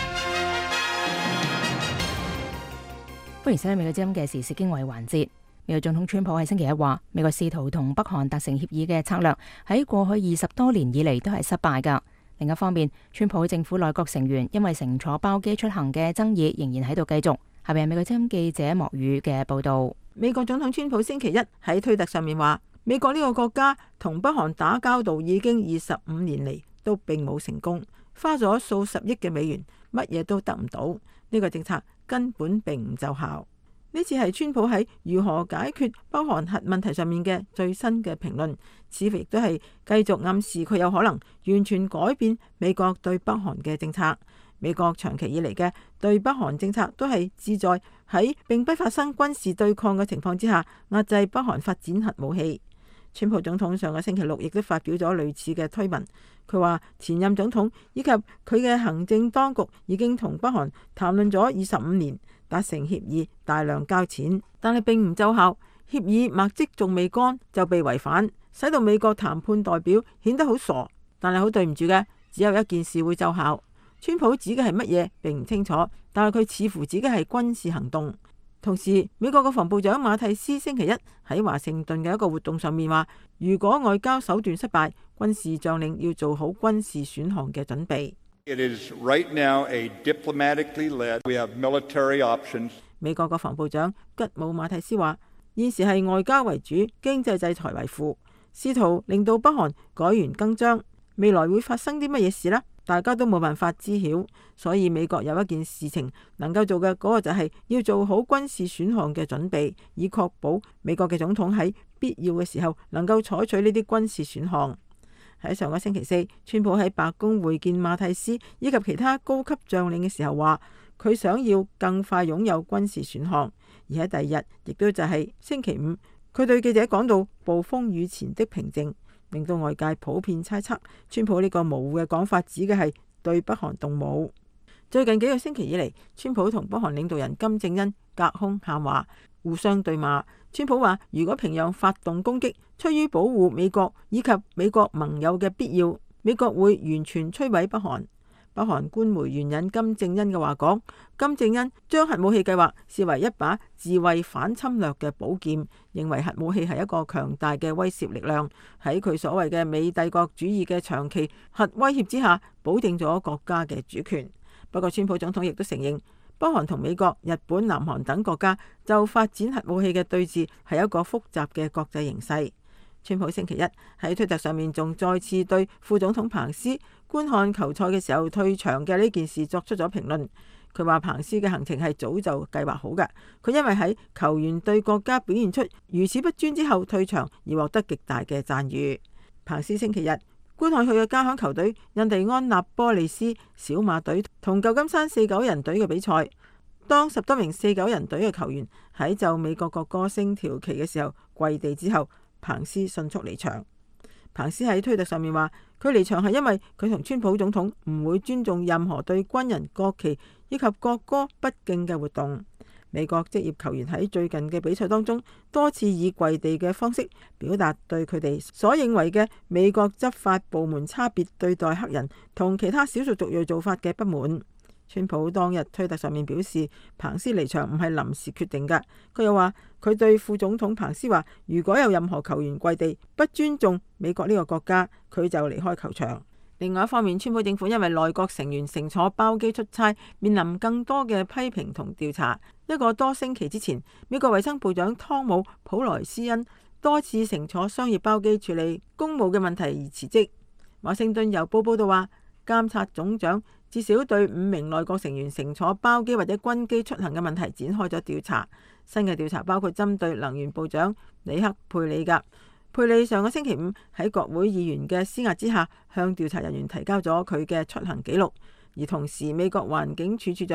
歡迎收睇美國之音嘅時事經緯環節。美國總統川普喺星期一話，美國試圖同北韓達成協議嘅策略喺過去二十多年以嚟都係失敗㗎。另一方面，川普政府內閣成員因為乘坐包機出行嘅爭議仍然喺度繼續。下邊係美國之音記者莫宇嘅報道。 美國總統川普星期一喺推特上面話，美國呢個國家同北韓打交道已經二十五年嚟都並冇成功，花咗數十億嘅美元，乜嘢都得唔到。呢個政策根本並唔奏效。呢次係川普喺如何解決北韓核問題上面嘅最新嘅評論，似乎亦都係繼續暗示佢有可能完全改變美國對北韓嘅政策。美國長期以嚟嘅對北韓政策都係旨在喺並不發生軍事對抗嘅情況之下壓制北韓發展核武器。川普總統上個星期六亦都發表咗類似嘅推文，佢話前任總統以及佢嘅行政當局已經同北韓談論咗二十五年，達成協議，大量交錢，但係並唔奏效。協議墨跡仲未乾就被違反，使到美國談判代表顯得好傻。但係好對唔住嘅，只有一件事會奏效。川普指嘅係乜嘢並唔清楚，但係佢似乎指嘅係軍事行動。同時，美國國防部長馬蒂斯星期一喺華盛頓嘅一個活動上面話，如果外交手段失敗，軍事將領要做好軍事選項嘅準備。 It is right now a diplomatically led. We have military options. 美國國防部長吉姆馬蒂斯話，現時係外交為主，經濟制裁為輔，試圖令到北韓改弦更張。未來會發生啲乜嘢事呢？大家都冇辦法知曉，所以美國有一件事情能夠做嘅，嗰個就係要做好軍事選項嘅準備，以確保美國嘅總統喺必要嘅時候能夠採取呢啲軍事選項。喺上個星期四，川普喺白宮會見馬蒂斯以及其他高級將領嘅時候話，佢想要更快擁有軍事選項。而喺第二日，亦都就係星期五，佢對記者講到暴風雨前的平靜，令到外界普遍猜測川普呢個模糊嘅講法指嘅係對北韓動武。最近幾個星期以嚟，川普同北韓領導人金正恩隔空喊話，互相對罵。川普話，如果平壤發動攻擊，出於保護美國以及美國盟友嘅必要，美國會完全摧毀北韓。北韓官媒援引金正恩嘅話講，金正恩將核武器計劃視為一把自衛反侵略嘅寶劍，認為核武器係一個強大嘅威懾力量，喺佢所謂嘅美帝國主義嘅長期核威脅之下，保證咗國家嘅主權。不過，川普總統亦都承認，北韓同美國、日本、南韓等國家就發展核武器嘅對峙係一個複雜嘅國際形勢。川普星期一喺推特上面仲再次對副總統彭斯觀看球賽嘅時候退場嘅呢件事作出咗評論。佢話彭斯嘅行程係早就計劃好嘅，佢因為喺球員對國家表現出如此不尊之後退場而獲得極大嘅讚譽。彭斯星期日觀看佢嘅家鄉球隊印第安納波利斯小馬隊同舊金山四九人隊嘅比賽，當十多名四九人隊嘅球員喺就美國國歌升條旗嘅時候跪地之後，彭斯迅速離場。彭斯喺推特上面話，佢離場係因為佢同川普總統唔會尊重任何對軍人、國旗以及國歌不敬嘅活動。美國職業球員喺最近嘅比賽當中多次以跪地嘅方式表達對佢哋所認為嘅美國執法部門差別對待黑人同其他少數族裔做法嘅不滿。川普當日推特上面表示，彭斯離場唔係臨時決定㗎。佢又話，佢對副總統彭斯話，如果有任何球員跪地不尊重美國呢個國家，佢就離開球場。另外一方面，川普政府因為內閣成員乘坐包機出差，面臨更多嘅批評同調查。一個多星期之前，美國衛生部長湯姆普萊斯因多次乘坐商業包機處理公務嘅問題而辭職。華盛頓郵報報道話，監察總長至少對五名內閣成員乘坐包機或者軍機出行嘅問題展開咗調查。新嘅調查包括針對能源部長里克佩里格。佩里上個星期五喺國會議員嘅施壓之下，向調查人員提交咗佢嘅出行記錄。而同時，美國環境署署長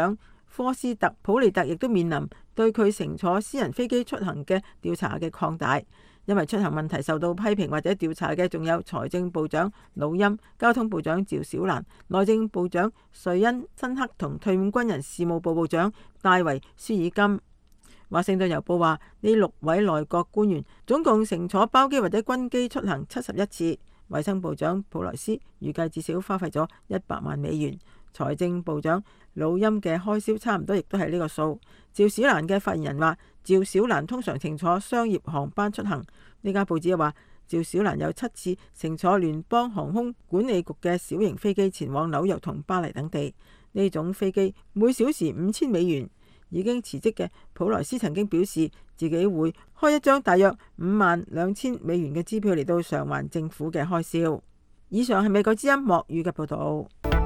科斯特普利特亦都面臨對佢乘坐私人飛機出行嘅調查嘅擴大。因為出行問題受到批評或者調查嘅，仲有財政部長魯欽、交通部長趙小蘭、內政部長瑞恩辛克同退伍軍人事務部部長戴維舒爾金。華盛頓郵報話，呢六位內閣官員總共乘坐包機或者軍機出行七十一次。衛生部長普萊斯預計至少花費咗一百萬美元。財政部長魯欽嘅開銷差唔多亦都係呢個數。趙小蘭嘅發言人話，趙小蘭通常乘坐商業航班出行。呢家報紙又話，趙小蘭有七次乘坐聯邦航空管理局嘅小型飛機前往紐約同巴黎等地。呢種飛機每小時五千美元。已經辭職嘅普萊斯曾經表示，自己會開一張大約五萬兩千美元嘅支票嚟到償還政府嘅開銷。以上係美國之音莫語嘅報道。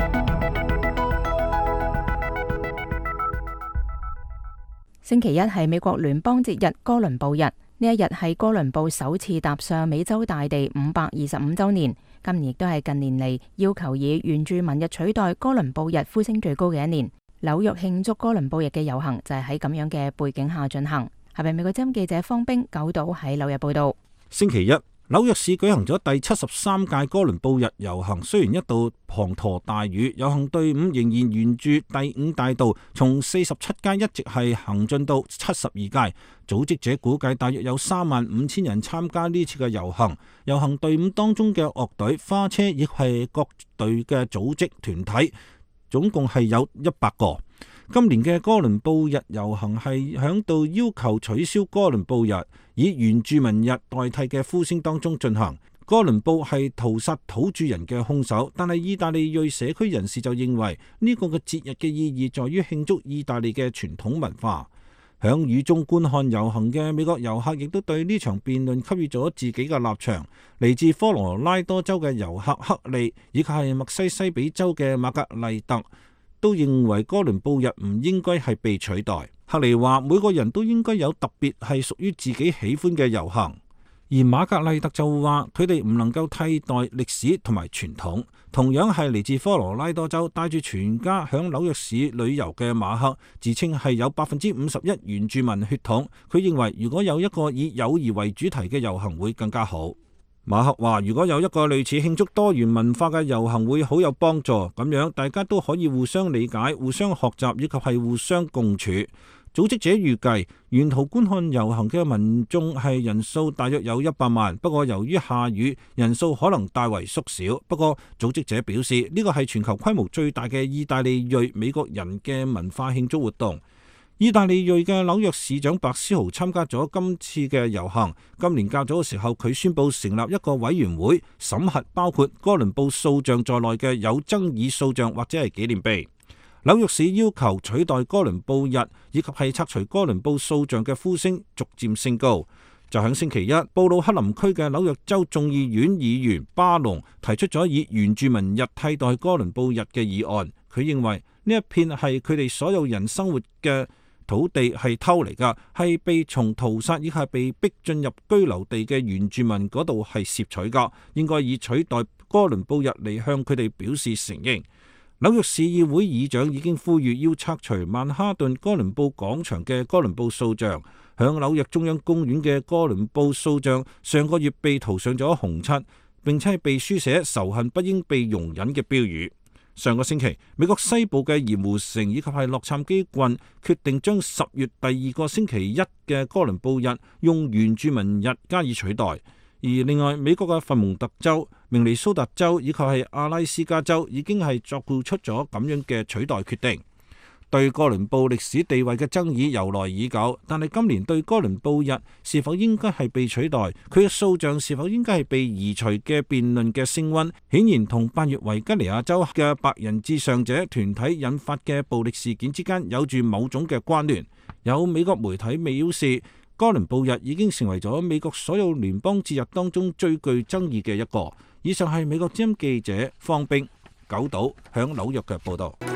星期一係美國聯邦節日哥倫布日，呢一日係哥倫布首次踏上美洲大地五百二十五週年。今年亦都係近年嚟要求以原住民日取代哥倫布日呼聲最高嘅一年。紐約慶祝哥倫布日嘅遊行就係喺咁樣嘅背景下進行。下邊美國之音記者方冰九島喺紐約報道。 星期一，紐約市舉行咗第七十三屆哥倫布日遊行，雖然一度滂沱大雨，遊行隊伍仍然沿住第五大道從四十七街一直係行進到七十二街。組織者估計大約有三萬五千人參加呢次嘅遊行。遊行隊伍當中嘅樂隊、花車亦係各隊嘅組織團體，總共係有一百個。今年嘅哥倫布日遊行係響度要求取消哥倫布日，以原住民日代替嘅呼聲當中進行。哥倫布係屠殺土著人嘅兇手，但係意大利裔社區人士就認為呢個嘅節日嘅意義在於慶祝意大利嘅傳統文化。響雨中觀看遊行嘅美國遊客亦都對呢場辯論給予咗自己嘅立場。嚟自科羅拉多州嘅遊客克利以及係密西西比州嘅瑪格麗特都認為哥倫布日唔應該係被取代。克利話每個人都應該有特別係屬於自己喜歡嘅遊行，而瑪格麗特就話佢哋唔能夠替代歷史同埋傳統。同樣係嚟自科羅拉多州帶住全家響紐約市旅遊嘅馬克自稱係有百分之五十一原住民血統，佢認為如果有一個以友誼為主題嘅遊行會更加好。馬克話如果有一個類似慶祝多元文化嘅遊行會好有幫助，咁樣大家都可以互相理解、互相學習以及係互相共處。組織者預計沿途觀看遊行嘅民眾係人數大約有一百萬，不過由於下雨，人數可能大為縮小。不過組織者表示呢個係全球規模最大嘅意大利裔美國人嘅文化慶祝活動。意大利裔嘅紐約市長白思豪參加咗今次嘅遊行。今年較早嘅時候，佢宣布成立一個委員會審核包括哥倫布塑像在內嘅有爭議塑像或者係紀念碑。紐約市要求取代哥倫布日以及係拆除哥倫布塑像嘅呼聲逐漸升高。就喺星期一，布魯克林區嘅紐約州眾議院議員巴隆提出咗以原住民日替代哥倫布日嘅議案。佢認為呢一片係佢哋所有人生活嘅土地係偷嚟㗎，係被從屠殺以及係被逼進入居留地嘅原住民嗰度係攝取㗎，應該以取代哥倫布日嚟向佢哋表示承認。紐約市議會議長已經呼籲要拆除曼哈頓哥倫布廣場嘅哥倫布塑像。響紐約中央公園嘅哥倫布塑像上個月被塗上咗紅漆，並且係被書寫仇恨不應被容忍嘅標語。上個星期，美國西部嘅鹽湖城以及係洛杉磯郡決定將十月第二個星期一嘅哥倫布日用原住民日加以取代。而另外，美國嘅佛蒙特州、明尼蘇達州以及係阿拉斯加州已經係作出咗咁樣嘅取代決定。對哥倫布歷史地位嘅爭議由來已久，但係今年對哥倫布日是否應該係被取代，佢嘅塑像是否應該係被移除嘅辯論嘅升溫，顯然同八月維吉尼亞州嘅白人至上者團體引發嘅暴力事件之間有住某種嘅關聯。有美國媒體表示，哥倫布日已經成為咗美國所有聯邦節日當中最具爭議嘅一個。以上係美國之音記者方冰九島響紐約嘅報道。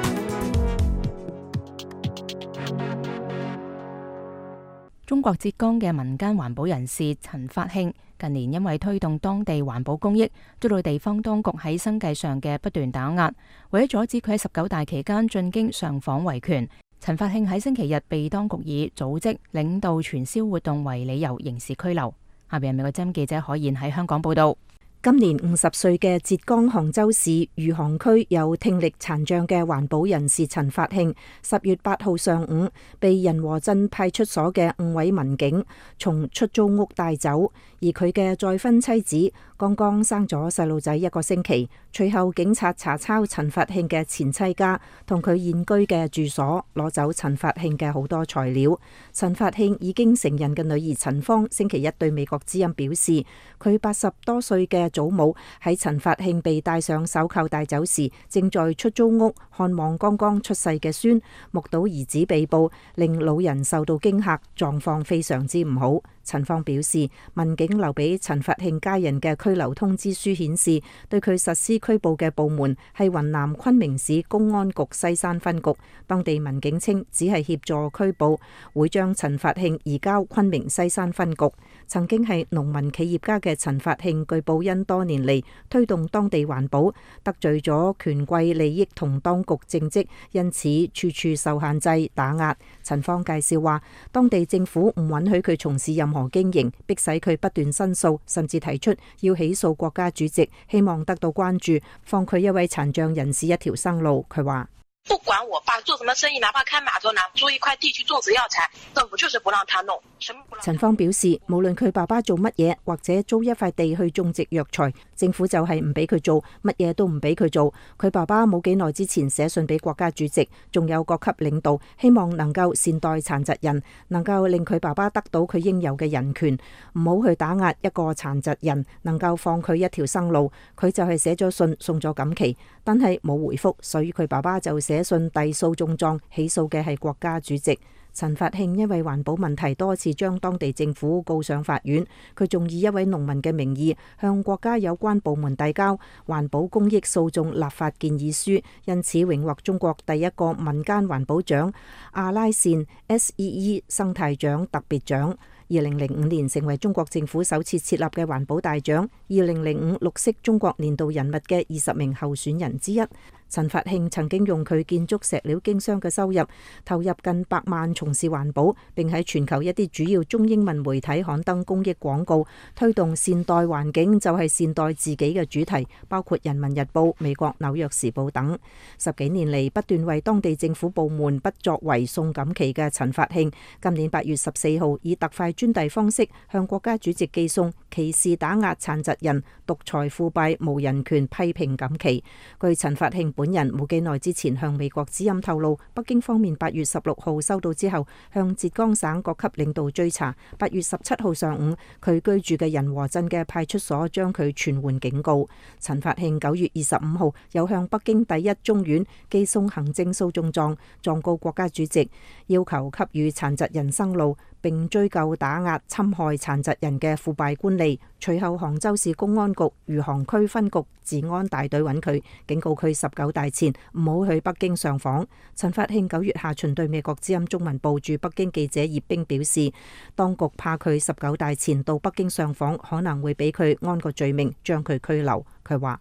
中國浙江嘅民間環保人士陳發慶近年因為推動當地環保公益，遭到地方當局喺生計上嘅不斷打壓。為咗阻止佢喺十九大期間進京上訪維權， 陳發慶喺星期日被當局以組織領導傳銷活動為理由刑事拘留。下邊係美國之音記者海燕喺香港報道。 今年五十歲嘅浙江杭州市餘杭區有聽力殘障嘅環保人士陳發慶，十月八號上午被仁和鎮派出所嘅五位民警從出租屋帶走，而佢嘅再婚妻子剛剛生咗細路仔一個星期。隨後警察查抄陳發慶嘅前妻家同佢現居嘅住所，攞走陳發慶嘅好多材料。陳發慶已經成人嘅女兒陳芳星期一對美國之音表示，佢八十多歲嘅祖母喺陳發慶被戴上手銬帶走時，正在出租屋看望剛剛出世嘅孫，目睹兒子被捕，令老人受到驚嚇，狀況非常之唔好。陳芳表示，民警留俾陳發慶家人嘅拘留通知書顯示，對佢實施拘捕嘅部門係雲南昆明市公安局西山分局。當地民警稱只係協助拘捕，會將陳發慶移交昆明西山分局。曾經係農民企業家嘅陳發慶，據報因多年嚟推動當地環保，得罪咗權貴利益同當局政績，因此處處受限制打壓。陳芳介紹話，當地政府唔允許佢從事任何經營，迫使佢不斷申訴，甚至提出要起訴國家主席，希望得到關注，放佢一位殘障人士一條生路。佢話： 不管我爸做什麼生意，哪怕開碼頭，哪怕租一塊地去種植藥材，政府就是不讓他弄。 陳芳表示，無論佢爸爸做乜嘢，或者租一塊地去種植藥材，政府就係唔俾佢做，乜嘢都唔俾佢做。佢爸爸冇幾耐之前寫信俾國家主席，仲有各級領導，希望能夠善待殘疾人，能夠令佢爸爸得到佢應有嘅人權，唔好去打壓一個殘疾人，能夠放佢一條生路。佢就係寫咗信送咗錦旗，但係冇回覆，所以佢爸爸就寫信遞訴訟狀，起訴嘅係國家主席。陳發慶因為環保問題多次將當地政府告上法院，佢仲以一位農民嘅名義向國家有關部門遞交環保公益訴訟立法建議書，因此榮獲中國第一個民間環保獎阿拉善 S E E 生態獎特別獎。二零零五年成為中國政府首次設立嘅環保大獎，二零零五綠色中國年度人物嘅二十名候選人之一。陳發慶曾經用佢建築石料經商嘅收入投入近百萬從事環保，並喺全球一啲主要中英文媒體刊登公益廣告，推動善待環境就係善待自己嘅主題，包括《人民日報》、美國紐約時報等。十幾年嚟不斷為當地政府部門不作為送錦旗嘅陳發慶，今年八月十四號以特快專遞方式向國家主席寄送歧視打壓殘疾人、獨裁腐敗、無人權批評錦旗。據陳發慶本人冇幾耐之前向美國之音透露，北京方面八月十六號收到之後，向浙江省各級領導追查。八月十七號上午，佢居住嘅仁和鎮嘅派出所將佢傳喚警告。陳發慶九月二十五號又向北京第一中院寄送行政訴訟狀，狀告國家主席，要求給予殘疾人生路，並追究打壓侵害殘疾人嘅腐敗官吏。隨後杭州市公安局餘杭區分局治安大隊揾佢，警告佢十九大前唔好去北京上訪。陳發慶九月下旬對美國之音中文部駐北京記者葉冰表示，當局怕佢十九大前到北京上訪，可能會俾佢安個罪名，將佢拘留。佢話：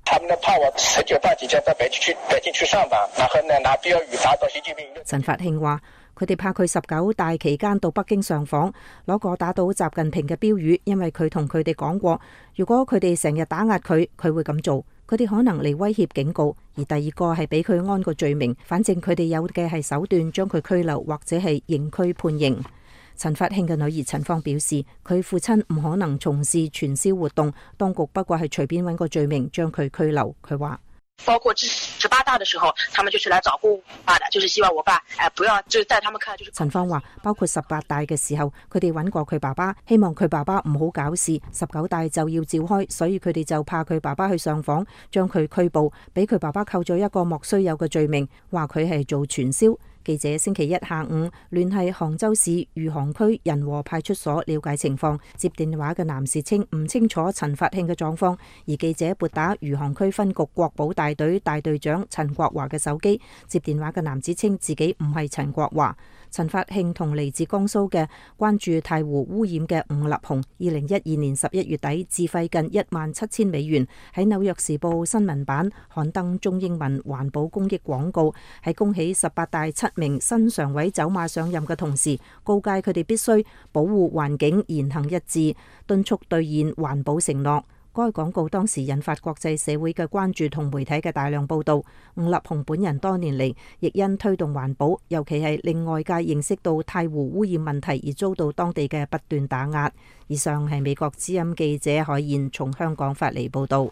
陳發慶話。佢哋怕佢十九大期間到北京上訪，攞個打倒習近平嘅標語，因為佢同佢哋講過，如果佢哋成日打壓佢，佢會咁做。佢哋可能嚟威脅警告，而第二個係俾佢安個罪名，反正佢哋有嘅係手段將佢拘留或者係刑拘判刑。陳發慶嘅女兒陳芳表示，佢父親唔可能從事傳銷活動，當局不過係隨便揾個罪名將佢拘留。佢話。 包括十八大的時候，他們就是來找過我爸的，就是希望我爸，誒，不要，就是在他們看來就是。 陳芳話，包括十八大嘅時候，佢哋揾過佢爸爸，希望佢爸爸唔好搞事。十九大就要召開，所以佢哋就怕佢爸爸去上訪，將佢拘捕，俾佢爸爸扣咗一個莫須有嘅罪名，話佢係做傳銷。記者星期一下午聯繫杭州市餘杭區仁和派出所了解情況，接電話嘅男士稱唔清楚陳發慶嘅狀況，而記者撥打餘杭區分局國保大隊大隊長陳國華嘅手機，接電話嘅男子稱自己唔係陳國華。 陳發慶同嚟自江蘇嘅關注太湖污染嘅伍立雄，二零一二年十一月底自費近一萬七千美元喺紐約時報新聞版刊登中英文環保公益廣告，喺恭喜十八大七名新常委走馬上任嘅同時，告誡佢哋必須保護環境，言行一致，敦促兌現環保承諾。該廣告當時引發國際社會嘅關注同媒體嘅大量報導。伍立雄本人多年嚟亦因推動環保，尤其係令外界認識到太湖污染問題而遭到當地嘅不斷打壓。以上係美國之音記者海燕從香港發嚟報導。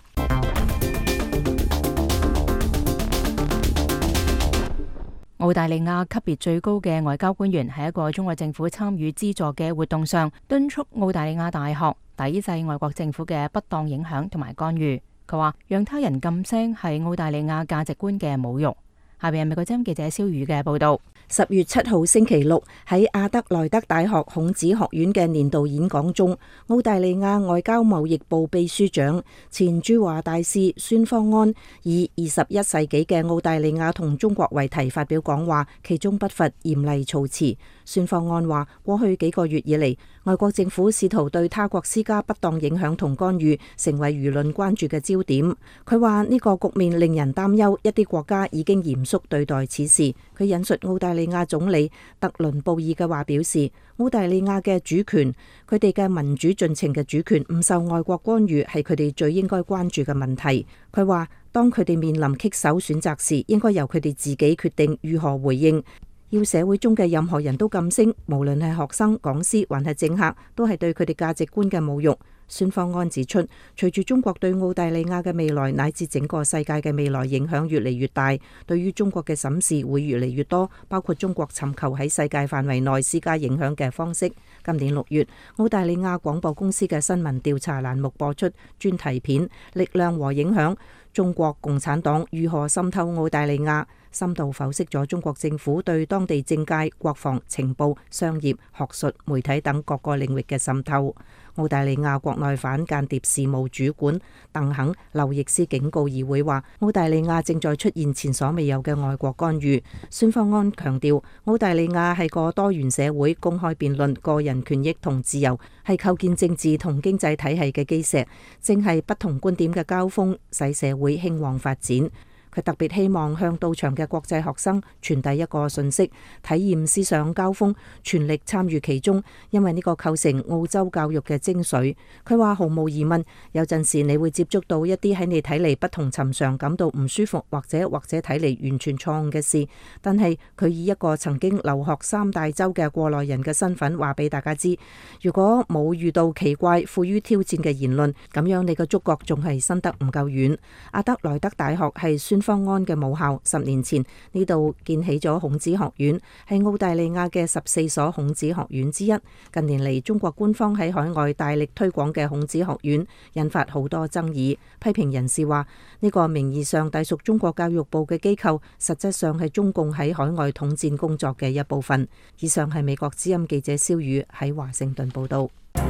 澳大利亞級別最高嘅外交官員喺一個中國政府參與資助嘅活動上，敦促澳大利亞大學抵制外國政府嘅不當影響同埋干預。佢話讓他人噤聲係澳大利亞價值觀嘅侮辱。下邊係美國之音記者蕭宇嘅報道。 十月七號星期六喺阿德萊德大學孔子學院嘅年度演講中，澳大利亞外交貿易部秘書長、前駐華大使孫方安以二十一世紀嘅澳大利亞同中國為題發表講話，其中不乏嚴厲措辭。孫方安話：過去幾個月以嚟，外國政府試圖對他國施加不當影響同干預，成為輿論關注嘅焦點。佢話呢個局面令人擔憂，一啲國家已經嚴肅對待此事。佢引述澳大利亞總理特倫布爾嘅話表示，澳大利亞嘅主權，佢哋嘅民主進程嘅主權唔受外國干預，係佢哋最應該關注嘅問題。佢話當佢哋面臨棘手選擇時，應該由佢哋自己決定如何回應。要社會中嘅任何人都噤聲，無論係學生、講師還係政客，都係對佢哋價值觀嘅侮辱。孫方安指出，隨住中國對澳大利亞嘅未來乃至整個世界嘅未來影響越嚟越大，對於中國嘅審視會越嚟越多，包括中國尋求喺世界範圍內施加影響嘅方式。今年六月，澳大利亞廣播公司嘅新聞調查欄目播出專題片《力量和影響：中國共產黨如何滲透澳大利亞》，深度剖析咗中國政府對當地政界、國防、情報、商業、學術、媒體等各個領域嘅滲透。澳大利亞國內反間諜事務主管鄧肯劉易斯警告議會話，澳大利亞正在出現前所未有嘅外國干預。孫方安強調，澳大利亞係個多元社會，公開辯論、個人權益同自由係構建政治同經濟體系嘅基石，正係不同觀點嘅交鋒，使社會興旺發展。佢特別希望向到場嘅國際學生傳遞一個訊息，體驗思想交鋒，全力參與其中，因為呢個構成澳洲教育嘅精髓。佢話毫無疑問，有陣時你會接觸到一啲喺你睇嚟不同尋常、感到唔舒服或者或者睇嚟完全錯誤嘅事，但係佢以一個曾經留學三大洲嘅過來人嘅身份話俾大家知，如果冇遇到奇怪、富於挑戰嘅言論，咁樣你嘅觸覺仲係伸得唔夠遠。阿德萊德大學係孫方安嘅母校，十年前呢度建起咗孔子學院，係澳大利亞嘅十四所孔子學院之一。近年嚟，中國官方喺海外大力推廣嘅孔子學院引發好多爭議。批評人士話，呢個名義上隸屬中國教育部嘅機構，實質上係中共喺海外統戰工作嘅一部分。以上係美國之音記者蕭宇喺華盛頓報道。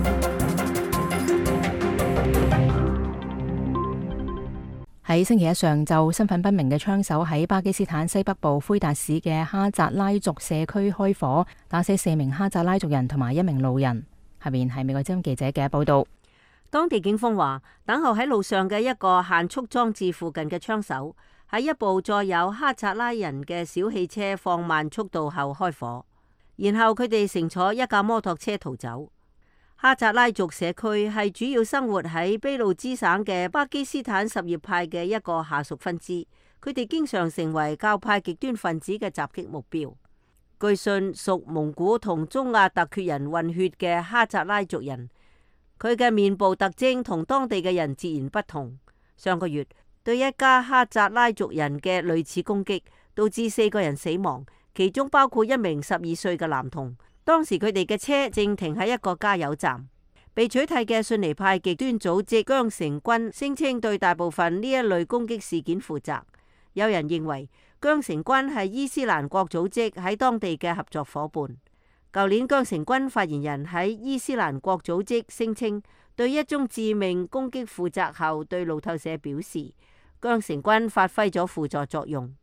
喺星期一上晝，身份不明嘅槍手喺巴基斯坦西北部灰達市嘅哈扎拉族社區開火，打死四名哈扎拉族人同埋一名路人。下面係美國之音記者嘅報道。 當地警方話，等候喺路上嘅一個限速裝置附近嘅槍手喺一部載有哈扎拉人嘅小汽車放慢速度後開火，然後佢哋乘坐一架摩托車逃走。哈扎拉族社區係主要生活喺俾路支省嘅巴基斯坦什葉派嘅一個下屬分支，佢哋經常成為教派極端分子嘅襲擊目標。據信屬蒙古同中亞突厥人混血嘅哈扎拉族人，佢嘅面部特徵同當地嘅人截然不同。上個月對一家哈扎拉族人嘅類似攻擊，導致四個人死亡，其中包括一名十二歲嘅男童。當時佢哋嘅車正停喺一個加油站。被取締嘅遜尼派極端組織羌城軍聲稱對大部分呢一類攻擊事件負責。有人認為羌城軍係伊斯蘭國組織喺當地嘅合作夥伴。舊年羌城軍發言人喺伊斯蘭國組織聲稱對一宗致命攻擊負責後，對路透社表示羌城軍發揮咗輔助作用。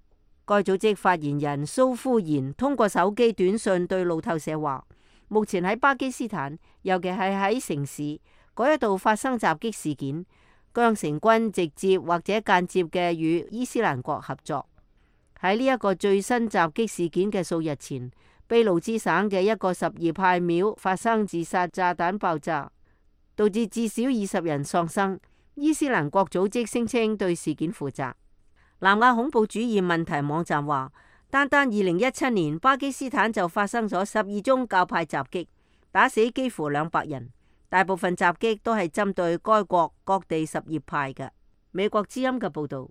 該組織發言人蘇夫言通過手機短信對路透社話，目前喺巴基斯坦，尤其係喺城市嗰一度發生襲擊事件，疆城軍直接或者間接嘅與伊斯蘭國合作。喺呢一個最新襲擊事件嘅數日前，俾路支省嘅一個什葉派廟發生自殺炸彈爆炸，導致至少二十人喪生。伊斯蘭國組織聲稱對事件負責。南亞恐怖主義問題網站話，單單二零一七年巴基斯坦就發生咗十二宗教派襲擊，打死幾乎兩百人，大部分襲擊都係針對該國各地什葉派嘅。美國之音嘅報導。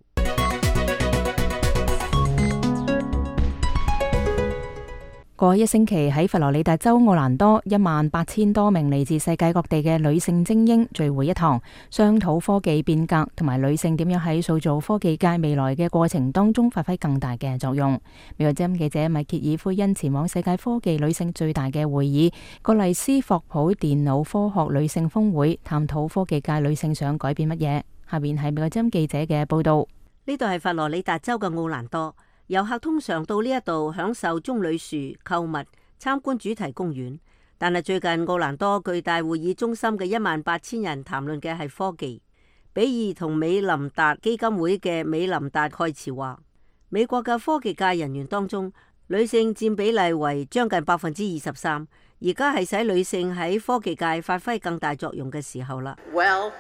過去一星期喺佛羅里達州奧蘭多，一萬八千多名嚟自世界各地嘅女性精英聚會一堂，商討科技變革同埋女性點樣喺塑造科技界未來嘅過程當中發揮更大嘅作用。美國之音記者米歇爾奎因前往世界科技女性最大嘅會議——葛麗斯霍普電腦科學女性峰會，探討科技界女性想改變乜嘢。下邊係美國之音記者嘅報道。 呢度係佛羅里達州嘅奧蘭多。遊客通常到呢一度享受棕櫚樹、購物、參觀主題公園，但係最近奧蘭多巨大會議中心嘅一萬八千人談論嘅係科技。比爾同美林達基金會嘅美林達蓋茨話，美國嘅科技界人員當中，女性佔比例為將近百分之二十三，而家係使女性喺科技界發揮更大作用嘅時候啦。 Well,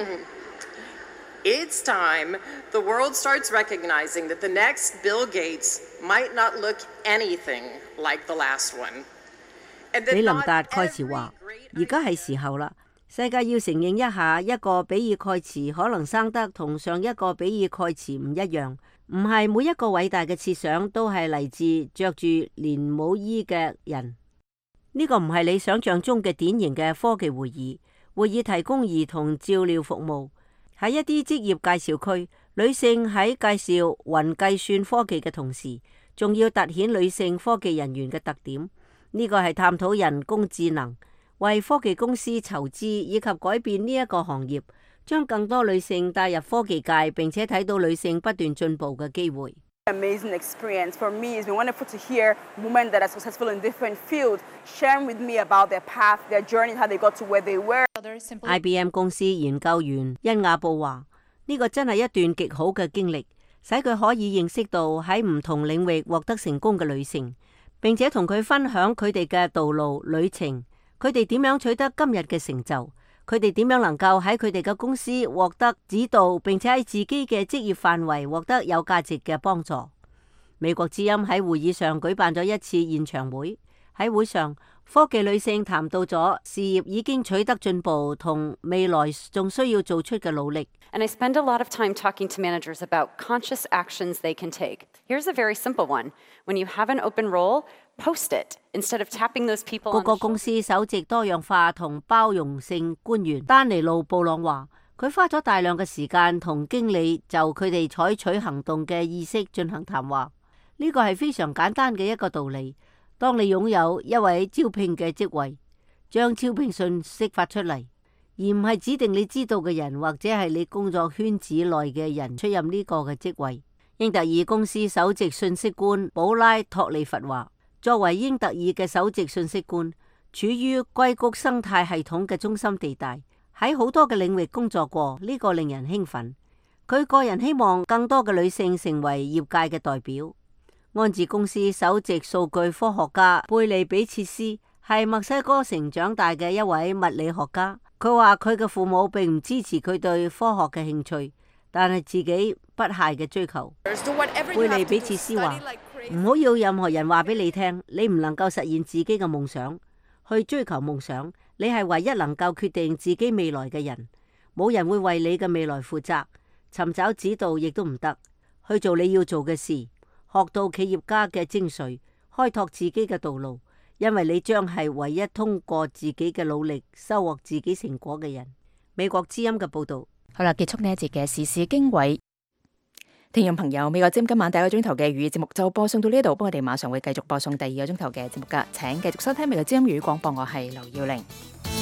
it's time the world starts recognizing that the next Bill Gates might not look anything like the last one. 美林達蓋茨話：而家係時候啦，世界要承認一下，一個比爾蓋茨可能生得同上一個比爾蓋茨唔一樣，唔係每一個偉大嘅設想都係嚟自着住連帽衣嘅人。呢個唔係你想象中嘅典型嘅科技會議。會議提供兒童照料服務。喺一啲職業介紹區，女性喺介紹雲計算科技嘅同時，仲要凸顯女性科技人員嘅特點。呢個係探討人工智能，為科技公司籌資以及改變呢一個行業，將更多女性帶入科技界，並且睇到女性不斷進步嘅機會。 Amazing experience for me. It's been wonderful to hear women that are successful in different fields sharing with me about their path, their journey, how they got to where they were. I B M 公司研究員恩雅布話：呢個真係一段極好嘅經歷，使佢可以認識到喺唔同領域獲得成功嘅女性，並且同佢分享佢哋嘅道路旅程，佢哋點樣取得今日嘅成就，佢哋點樣能夠喺佢哋嘅公司獲得指導，並且喺自己嘅職業範圍獲得有價值嘅幫助。美國之音喺會議上舉辦咗一次現場會，喺會上，科技女性談到咗事業已經取得進步同未來仲需要做出嘅努力。 And I spend a lot of time talking to managers about conscious actions they can take. Here's a very simple one. When you have an open role, post it instead of tapping those people. 谷歌公司首席多樣化同包容性官員丹尼路布朗話，佢花咗大量嘅時間同經理就佢哋採取行動嘅意識進行談話。呢個係非常簡單嘅一個道理。當你擁有一位招聘嘅職位，將招聘信息發出嚟，而唔係指定你知道嘅人或者係你工作圈子內嘅人出任呢個嘅職位。英特爾公司首席信息官保拉托利佛話，作為英特爾嘅首席信息官，處於硅谷生態系統嘅中心地帶，喺好多嘅領域工作過，呢個令人興奮。佢個人希望更多嘅女性成為業界嘅代表。安智公司首席數據科學家貝利比切斯係墨西哥城長大嘅一位物理學家。佢話佢嘅父母並唔支持佢對科學嘅興趣，但係自己不懈嘅追求。貝利比切斯話：唔好要任何人話俾你聽，你唔能夠實現自己嘅夢想。去追求夢想，你係唯一能夠決定自己未來嘅人。冇人會為你嘅未來負責，尋找指導亦都唔得。去做你要做嘅事。學到企業家嘅精髓，開拓自己嘅道路，因為你將係唯一通過自己嘅努力收穫自己成果嘅人。美國之音嘅報道。 好啦，結束呢一節嘅時事經緯。聽眾朋友，美國之音今晚第一個鐘頭嘅粵語節目就播送到呢度，不過我哋馬上會繼續播送第二個鐘頭嘅節目噶，請繼續收聽美國之音粵語廣播，我係劉耀玲。